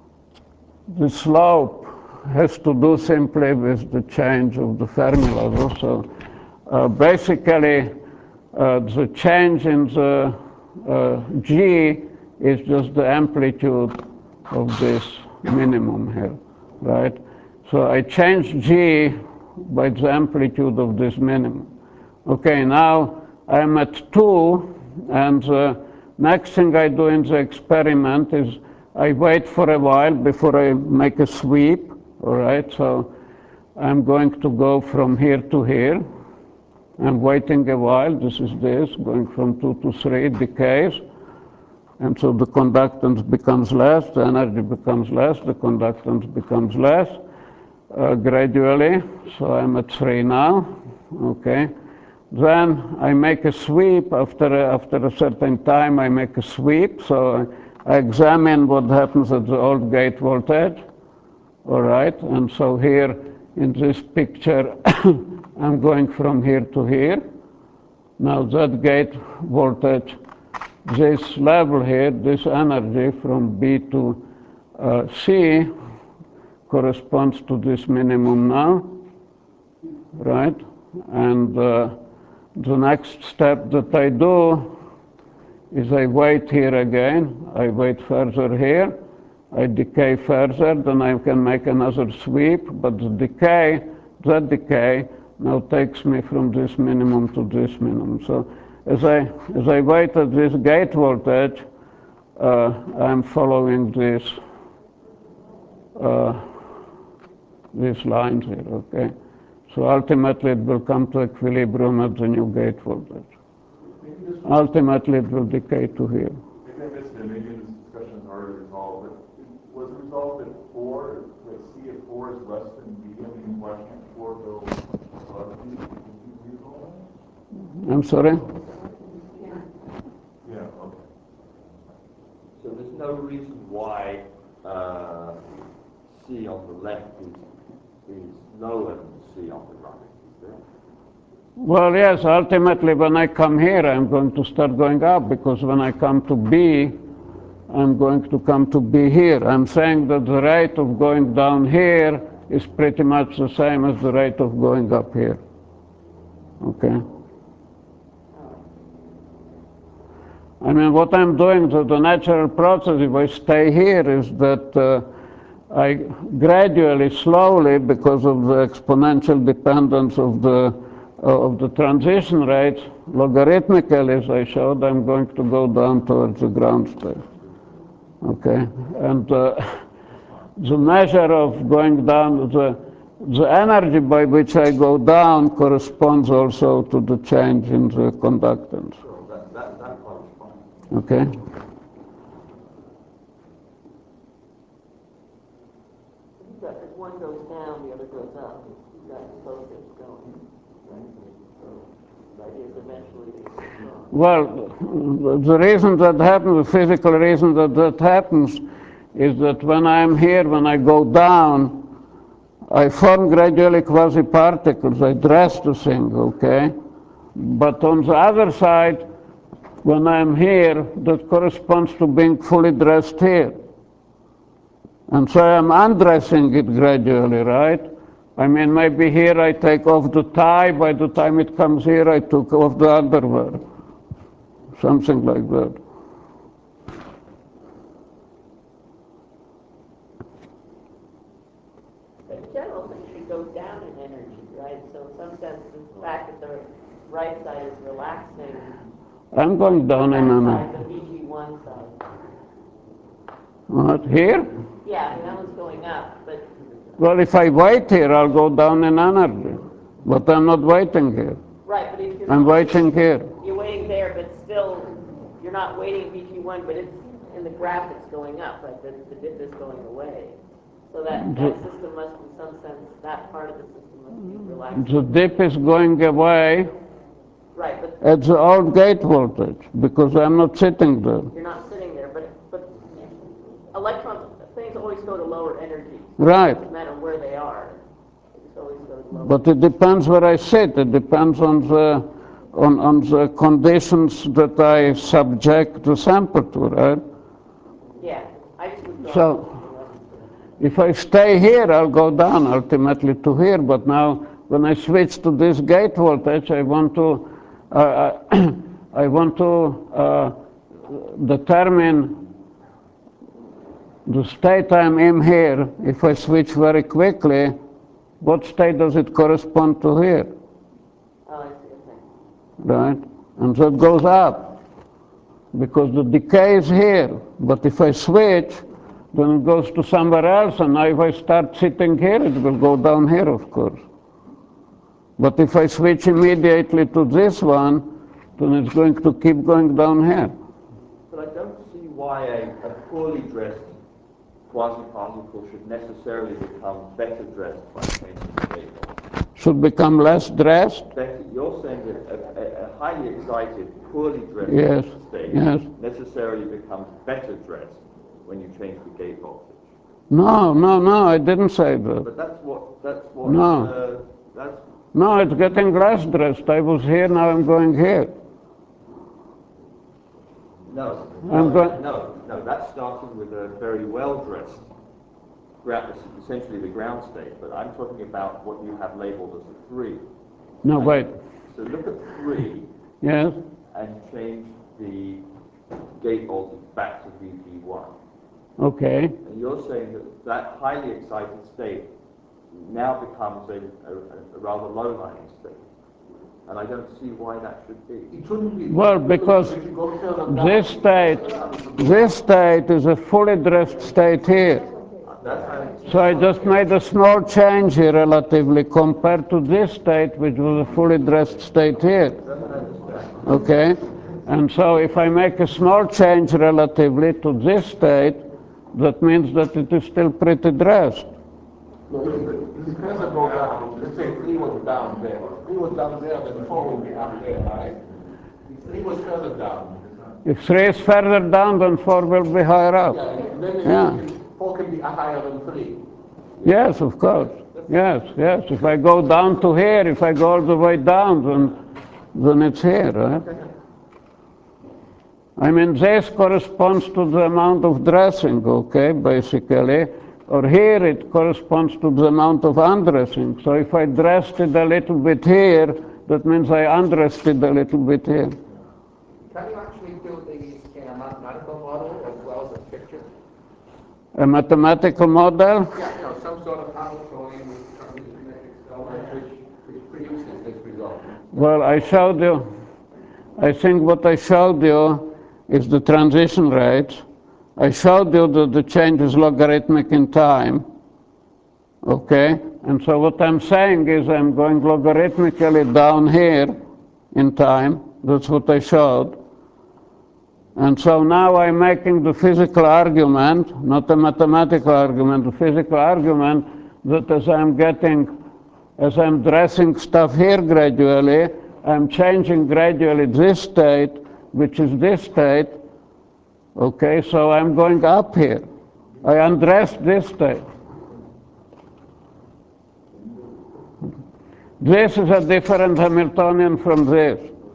the slope has to do simply with the change of the Fermi level. So uh, basically, uh, the change in the uh, G is just the amplitude of this minimum here, right? So I change G by the amplitude of this minimum. Okay, now I'm at two, and the next thing I do in the experiment is I wait for a while before I make a sweep, all right? So I'm going to go from here to here. I'm waiting a while, this is this, going from two to three, decays. And so the conductance becomes less, the energy becomes less, the conductance becomes less uh, gradually. So I'm at three now, okay? Then I make a sweep. After a, after a certain time, I make a sweep. So I examine what happens at the old gate voltage, all right? And so here in this picture, I'm going from here to here. Now that gate voltage, this level here, this energy from B to uh, C corresponds to this minimum now, right? And uh, the next step that I do is I wait here again. I wait further here. I decay further, then I can make another sweep, but the decay, that decay now takes me from this minimum to this minimum. So as I, as I wait at this gate voltage, uh, I'm following this, uh, these lines here, okay? So ultimately it will come to equilibrium at the new gate voltage. Ultimately it will decay to here. Maybe I missed it, maybe this discussion is already resolved, but was it resolved that four, that C at four is less than B? I mean, why can't four go above B? Did you resolve that? I'm sorry? Yeah, okay. So there's no reason why uh, C on the left is, is lower than C on the right, is there? Well, yes, ultimately when I come here, I'm going to start going up, because when I come to B, I'm going to come to B here. I'm saying that the rate of going down here is pretty much the same as the rate of going up here. Okay? I mean, what I'm doing to the natural process, if I stay here, is that uh, I gradually, slowly, because of the exponential dependence of the uh, of the transition rates, logarithmically, as I showed, I'm going to go down towards the ground state. Okay, and uh, the measure of going down, the the energy by which I go down corresponds also to the change in the conductance. So that, that, that corresponds. Okay. You've got, if one goes down, the other goes up. You've got both things going. So eventually withdraw. Well, the reason that happens, the physical reason that that happens, is that when I'm here, when I go down, I form gradually quasi-particles. I dress the thing, okay? But on the other side, when I'm here, that corresponds to being fully dressed here. And so I'm undressing it gradually, right? I mean, maybe here I take off the tie, by the time it comes here, I took off the underwear. Something like that. The general thing should go down in energy, right? So in some sense, the fact that the right side is relaxing. I'm going down in energy. energy. The V G one side. What, here? Yeah, I mean, that one's going up, but... Well, if I wait here, I'll go down in energy. But I'm not waiting here. Right, but if you're I'm not waiting here. You're waiting there, but still, you're not waiting V G one, but it's, in the graph, it's going up, right? The, the dip is going away. So that, that system must, in some sense, that part of the system must be relaxed. The dip is going away. Right, but at the old gate voltage, because I'm not sitting there. You're not sitting there, but but electrons, things always go to lower energy. Right. No matter where they are, it's always go to lower. But it depends where I sit. It depends on the on on the conditions that I subject the sample to, right? Yeah, I just would go. So, if I stay here, I'll go down ultimately to here. But now, when I switch to this gate voltage, I want to. Uh, I want to uh, determine the state I'm in here. If I switch very quickly, what state does it correspond to here? Oh, I see. Okay. Right? And that goes up, because the decay is here. But if I switch, then it goes to somewhere else, and now if I start sitting here, it will go down here, of course. But if I switch immediately to this one, then it's going to keep going down here. But I don't see why a, a poorly dressed quasi-particle should necessarily become better dressed by changing the gate voltage. Should become less dressed? Better, you're saying that a, a, a highly excited, poorly dressed Yes. state Yes. necessarily becomes better dressed when you change the gate voltage. No, no, no, I didn't say that. But that's what, that's what, No. uh, that's... No, it's getting less dressed. I was here, now I'm going here. No, I'm no, going- no, no, that's starting with a very well-dressed, gra- essentially the ground state, but I'm talking about what you have labeled as a three. No, wait. So look at three Yes? and change the gate voltage back to V G one. Okay. And you're saying that that highly excited state now becomes a, a, a rather low-lying state. And I don't see why that should be. It shouldn't be. Well, because If you go further down, this state, this state is a fully dressed state here. That's So I just made a small change here relatively compared to this state, which was a fully dressed state here. Okay? And so if I make a small change relatively to this state, that means that it is still pretty dressed. no, if the, if the cursor go down, let's say three was down there. Three was down there, then four will be up there, right? If three was further down. If three is further down, then four will be higher up. Yeah, and then Yeah. it can, four can be higher than three. Yes, of course. Yes, yes. If I go down to here, if I go all the way down, then, then it's here, right? I mean, this corresponds to the amount of dressing, okay, basically. Or here it corresponds to the amount of undressing. So if I dressed it a little bit here, that means I undressed it a little bit here. Can you actually do these in a mathematical model as well as a picture? A mathematical model? Yeah, you know, some sort of Hamiltonian with transition element which, which produces this result. Well, I showed you, I think what I showed you is the transition rate. I showed you that the change is logarithmic in time, okay? And so what I'm saying is I'm going logarithmically down here in time. That's what I showed. And so now I'm making the physical argument, not a mathematical argument, the physical argument that as I'm getting, as I'm dressing stuff here gradually, I'm changing gradually this state, which is this state. Okay, so I'm going up here. I undress this state. This is a different Hamiltonian from this.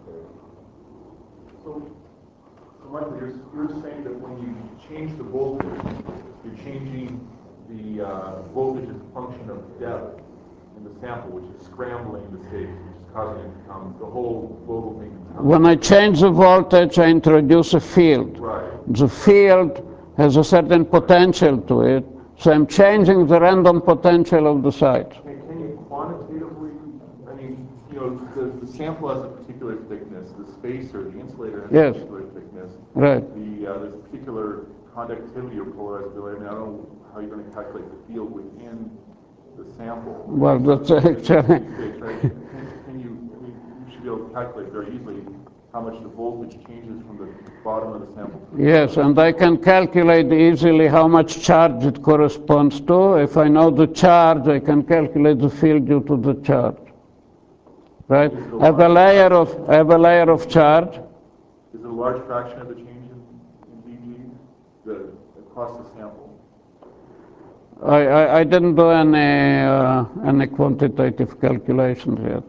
So, so Michael, you're, you're saying that when you change the voltage, you're changing the uh, voltage as a function of depth in the sample, which is scrambling the states, which is causing it to come, the whole global thing to come. When I change the voltage, I introduce a field. Right. The field has a certain potential to it, so I'm changing the random potential of the site. Can, can you quantitatively, I mean, you know, the, the sample has a particular thickness, the spacer, the insulator has Yes. a particular thickness. Right. The, uh, there's particular conductivity or polarizability. I mean, I don't know how you're going to calculate the field within the sample. Well, that's actually... Can, can you, I mean, you should be able to calculate very easily how much the voltage changes from the bottom of the sample. Yes, and I can calculate easily how much charge it corresponds to. If I know the charge, I can calculate the field due to the charge. Right? I have a layer of, I have a layer of charge. Is it a large fraction of the change in, in V G the, across the sample? I, I, I didn't do any, uh, any quantitative calculations yet.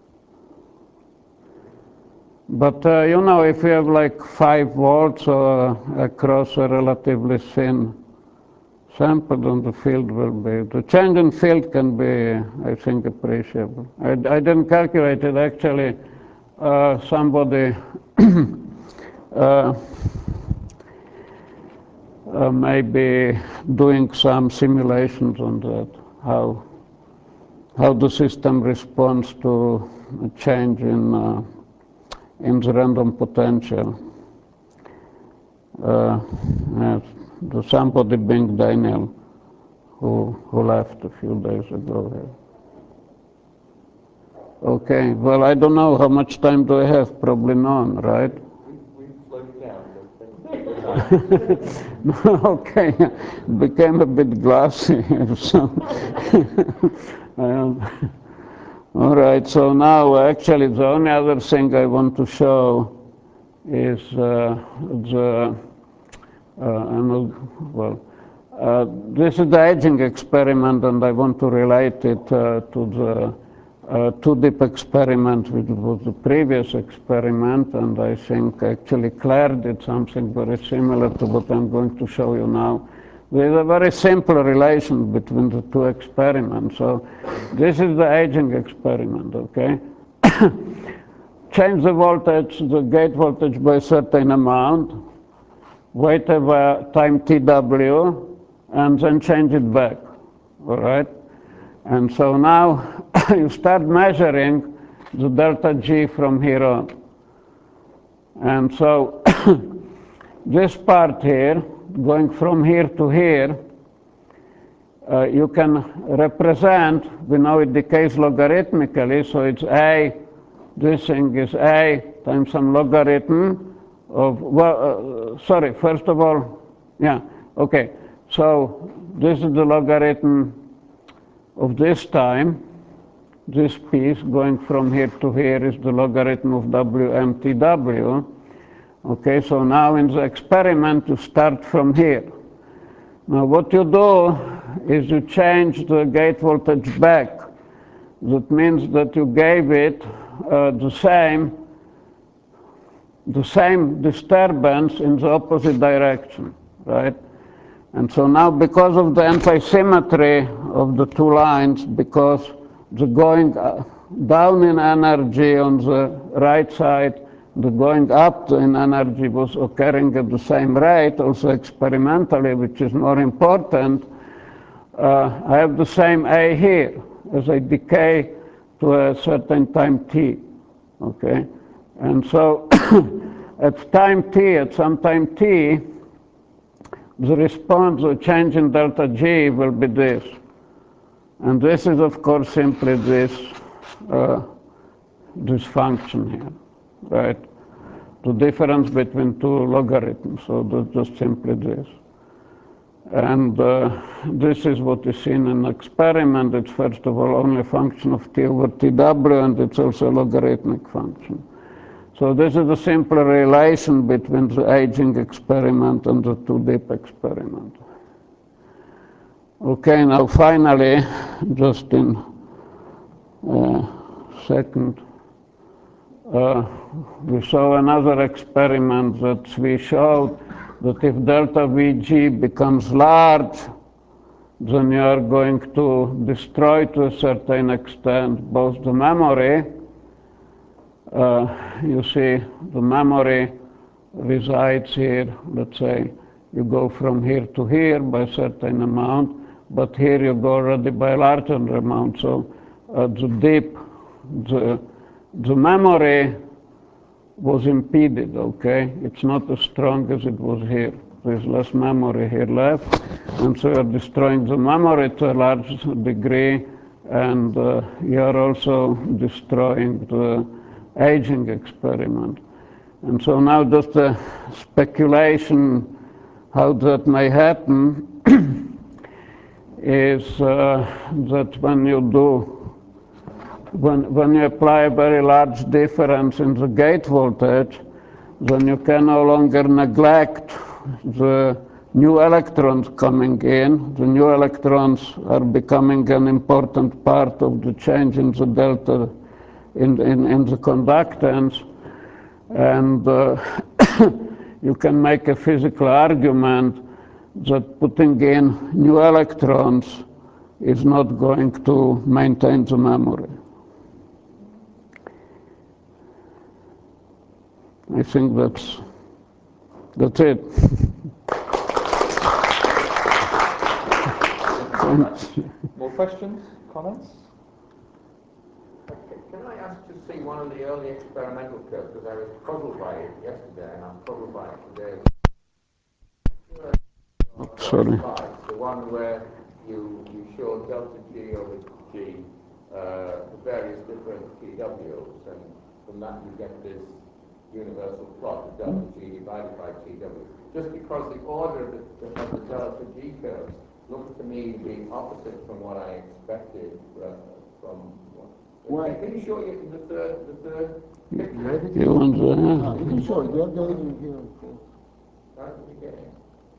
But, uh, you know, if you have like five volts uh, across a relatively thin sample, then the field will be, the change in field can be, I think, appreciable. I, I didn't calculate it. Actually, uh, somebody uh, uh, may be doing some simulations on that, how, how the system responds to a change in uh, in the random potential. Uh, yes, the somebody being Daniel, who, who left a few days ago here. Okay, well, I don't know how much time do I have, probably none, right? We, we slowed down. Okay, it became a bit glassy here, so. um, all right, so now actually the only other thing I want to show is uh, the, uh, well, uh, this is the aging experiment, and I want to relate it uh, to the uh, two-dip experiment, which was the previous experiment, and I think actually Claire did something very similar to what I'm going to show you now. There's a very simple relation between the two experiments. So this is the aging experiment, okay? Change the voltage, the gate voltage by a certain amount, wait a time T W, and then change it back, all right? And so now you start measuring the delta G from here on. And so this part here, going from here to here, uh, you can represent, we know it decays logarithmically, so it's A, this thing is A times some logarithm of, well, uh, sorry, first of all, yeah, okay. So this is the logarithm of this time. This piece going from here to here is the logarithm of W M T W. Okay, so now in the experiment you start from here. Now what you do is you change the gate voltage back. That means that you gave it uh, the same the same disturbance in the opposite direction, right? And so now because of the anti-symmetry of the two lines, because the going down in energy on the right side, the going up in energy was occurring at the same rate, also experimentally, which is more important, uh, I have the same A here as I decay to a certain time t, okay? And so at time t, at some time t, the response, the change in delta G will be this. And this is, of course, simply this, uh, this function here, right? The difference between two logarithms, so that's just simply this. And uh, this is what is seen in an experiment. It's first of all only a function of t over tw, and it's also a logarithmic function. So this is a simple relation between the aging experiment and the two-dip experiment. Okay, now finally, just in a second, uh, we saw another experiment that we showed that if delta V G becomes large, then you are going to destroy to a certain extent both the memory. Uh, you see, the memory resides here. Let's say you go from here to here by a certain amount, but here you go already by a larger amount. So uh, the dip, the, the memory was impeded, okay? It's not as strong as it was here. There's less memory here left, and so you're destroying the memory to a large degree, and uh, you're also destroying the aging experiment. And so now just a speculation how that may happen is uh, that when you do When, when you apply a very large difference in the gate voltage, then you can no longer neglect the new electrons coming in. The new electrons are becoming an important part of the change in the delta in, in, in the conductance. And uh, you can make a physical argument that putting in new electrons is not going to maintain the memory. I think that's, that's it. More questions, comments? Can I ask to see one of the early experimental curves, because I was puzzled by it yesterday and I'm puzzled by it today. Sorry. Slides, the one where you, you show delta G over G, uh, the various different T Ws, and from that you get this universal plot of delta G divided by T W. Just because the order of the, of the delta G curves looks to me to be opposite from what I expected uh, from what. Why? Can you show you the third, the third picture? You want to, Ah, you can show it. You have the aging here. Right at the beginning.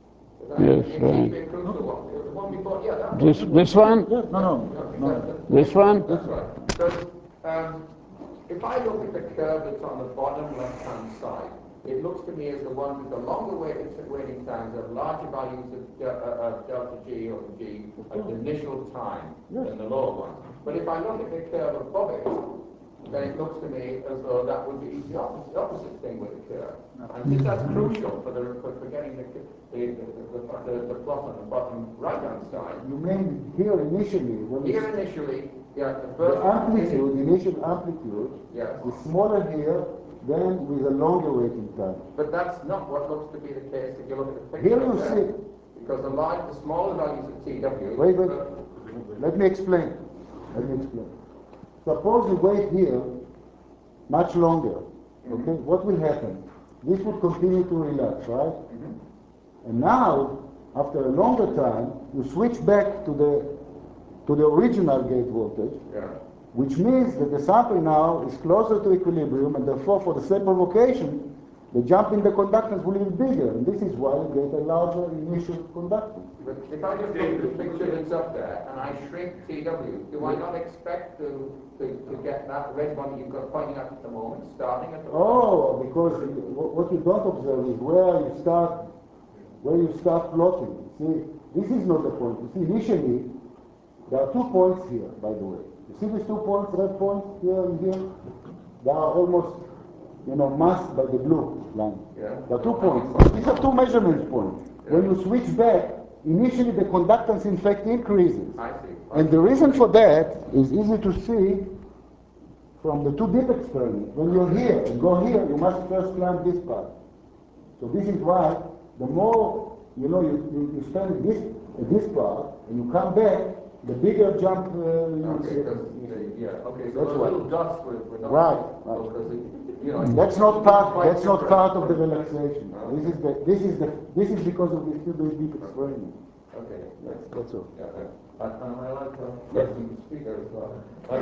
Yes, It right. seems to be crucial one. The one before, yeah, that This, one. this one? Yes, no, no, no. This one? That's right. So, um, if I look at the curve that's on the bottom left-hand side, it looks to me as the one with the longer waiting, waiting times of larger values of, de uh, of delta G or G at the initial time Yes. than the lower one. But if I look at the curve above it, then it looks to me as though that would be the opposite, the opposite thing with the curve. And since that's crucial for, the, for, for getting the, the, the, the, the plot on the bottom right-hand side. You mean here initially, when Here you, initially, yeah, the the first amplitude, the initial amplitude yes. is smaller here than with a longer waiting time. But that's not what looks to be the case if you look at the picture. Here you there. see. Because the large, the smaller values of T W. Wait, wait. Let me explain. Let me explain. Suppose you wait here much longer. Okay, mm-hmm. What will happen? This would continue to relax, right? Mm-hmm. And now, after a longer time, you switch back to the to the original gate voltage, yeah. Which means that the sample now is closer to equilibrium, and therefore, for the same provocation, the jump in the conductance will be bigger, and this is why you get a larger initial conductance. But if I just look at the picture that's up there, and I shrink T W, do I not expect to, to, to get that red one that you've got pointing out at the moment, starting at the Oh, moment? Because what you don't observe is where you start, where you start plotting. See, this is not the point. You see, initially, there are two points here, by the way. You see these two points, red points here and here? They are almost, you know, masked by the blue line. Yeah. There are two points. These are two measurement points. Yeah. When you switch back, initially the conductance in fact increases. I see. I and see. the reason for that is easy to see from the two-dip experiment. When you're here and go here, you must first climb this part. So this is why the more, you know, you, you, you spend this, this part, and you come back, the bigger jump uh, you okay, see. The, yeah, okay, so that's the right. little dots were, were not right, right. Because it, you know, that's not part. That's not part of the right. relaxation. Okay. This is the. This is the. This is because of this two-dip experiment. Okay, That's, that's all. yeah, yeah. And am I allowed to have question to speaker as well?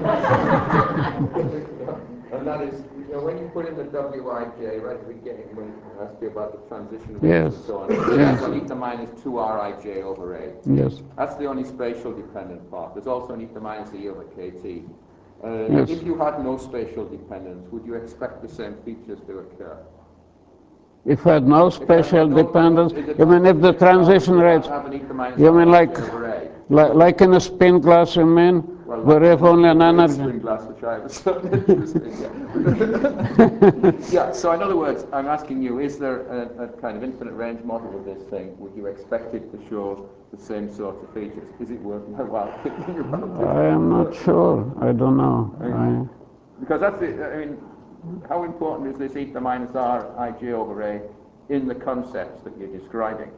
And that is, you know, when you put in the W I J right at the beginning, when I asked you about the transition rates Yes. and so on, Yes. that's an eta minus two R I J over A. Yes. That's the only spatial dependent part. There's also an eta minus E over K T. Uh, Yes. If you had no spatial dependence, would you expect the same features to occur? If I had no spatial no- no- dependence, if the you mean if the transition transition itself, rates, you have an eta minus you R mean I like, J over A. like, like in a spin glass, you mean? Well, Where you have only an energy? spin glass, which I have a certain interest in, yeah. Yeah, so in other words, I'm asking you, is there a, a kind of infinite range model of this thing? Would you expect it to show the same sorts of features? Is it worth my while thinking about it? I am not sure. I don't know. I, Because that's it, I mean, how important is this eta minus R I J over A in the concepts that you're describing?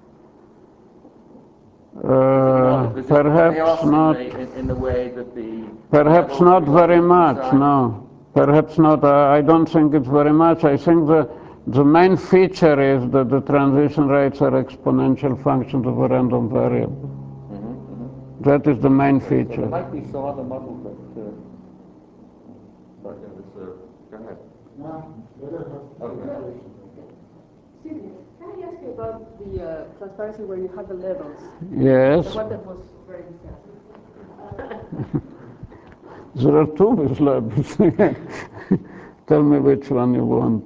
Uh, Is it perhaps chaos not. In the, in, in the way that the Perhaps level not very development much. design- No. Perhaps not. I, I don't think it's very much. I think the the main feature is that the transition rates are exponential functions of a random variable. Mhm, mhm. That is the main So feature. there might be some other model that. Uh, but it was, uh, go ahead. Okay. Silvia, can I ask you about the uh, transparency where you had the levels? Yes. The one that was very disgusting. There are two with levels. Tell me which one you want.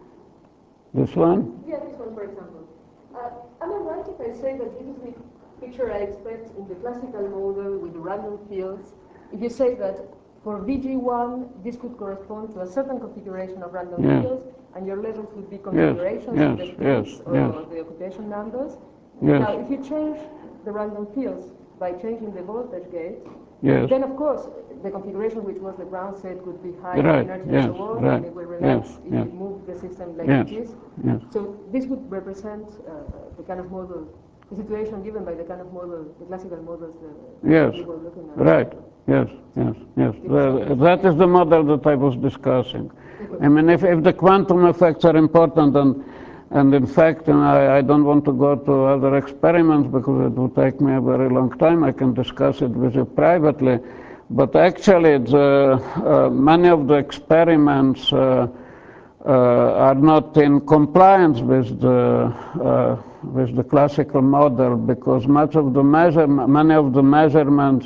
This one? Yeah, this one, for example. Uh, am I right if I say that this is the picture I expect in the classical model with random fields? If you say that for V G one, this could correspond to a certain configuration of random Yes. fields, and your levels would be configurations yes, of the yes, fields or yes. the occupation numbers. Yes. Now, if you change the random fields by changing the voltage gate, Yes. then of course the configuration which was the ground set would be high Right, energy yes, and so on, right, and it will relax yes, if yes. you move the system like Yes, it is. yes. So this would represent uh, the kind of model, the situation given by the kind of model, the classical models that Yes. we were looking at. Right. Yes, yes, yes. The, that is the model that I was discussing. I mean, if, if the quantum effects are important, and, and in fact, and I, I don't want to go to other experiments because it would take me a very long time. I can discuss it with you privately. But actually, the, uh, many of the experiments uh, uh, are not in compliance with the, uh, with the classical model, because much of the measure, many of the measurements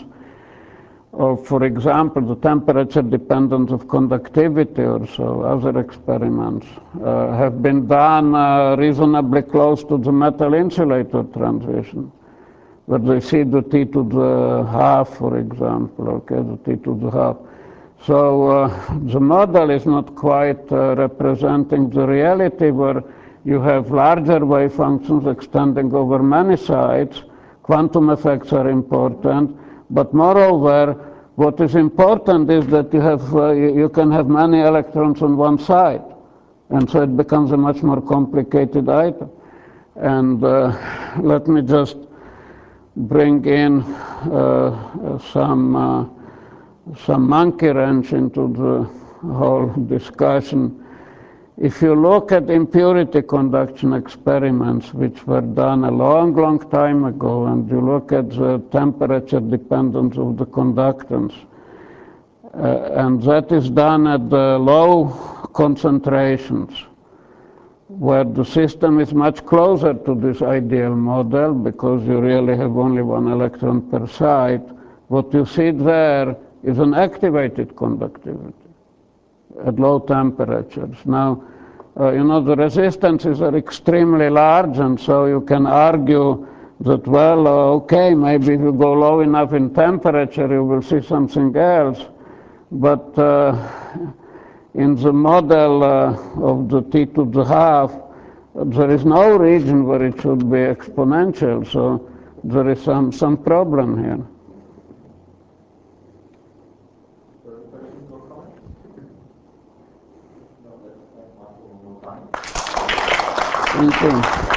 of, for example, the temperature dependence of conductivity or so, other experiments uh, have been done uh, reasonably close to the metal insulator transition, where they see the T to the half, for example, okay, the T to the half. So uh, the model is not quite uh, representing the reality, where you have larger wave functions extending over many sides. Quantum effects are important, but moreover, what is important is that you have uh, you, you can have many electrons on one side, and so it becomes a much more complicated item. And uh, let me just bring in uh, some uh, some monkey wrench into the whole discussion. If you look at impurity conduction experiments, which were done a long, long time ago, and you look at the temperature dependence of the conductance, uh, and that is done at the low concentrations, where the system is much closer to this ideal model because you really have only one electron per side. What you see there is an activated conductivity at low temperatures. Now, uh, you know, the resistances are extremely large, and so you can argue that, well, uh, okay, maybe if you go low enough in temperature, you will see something else. But uh, in the model uh, of the T to the half, there is no region where it should be exponential, so there is some, some problem here. Thank you.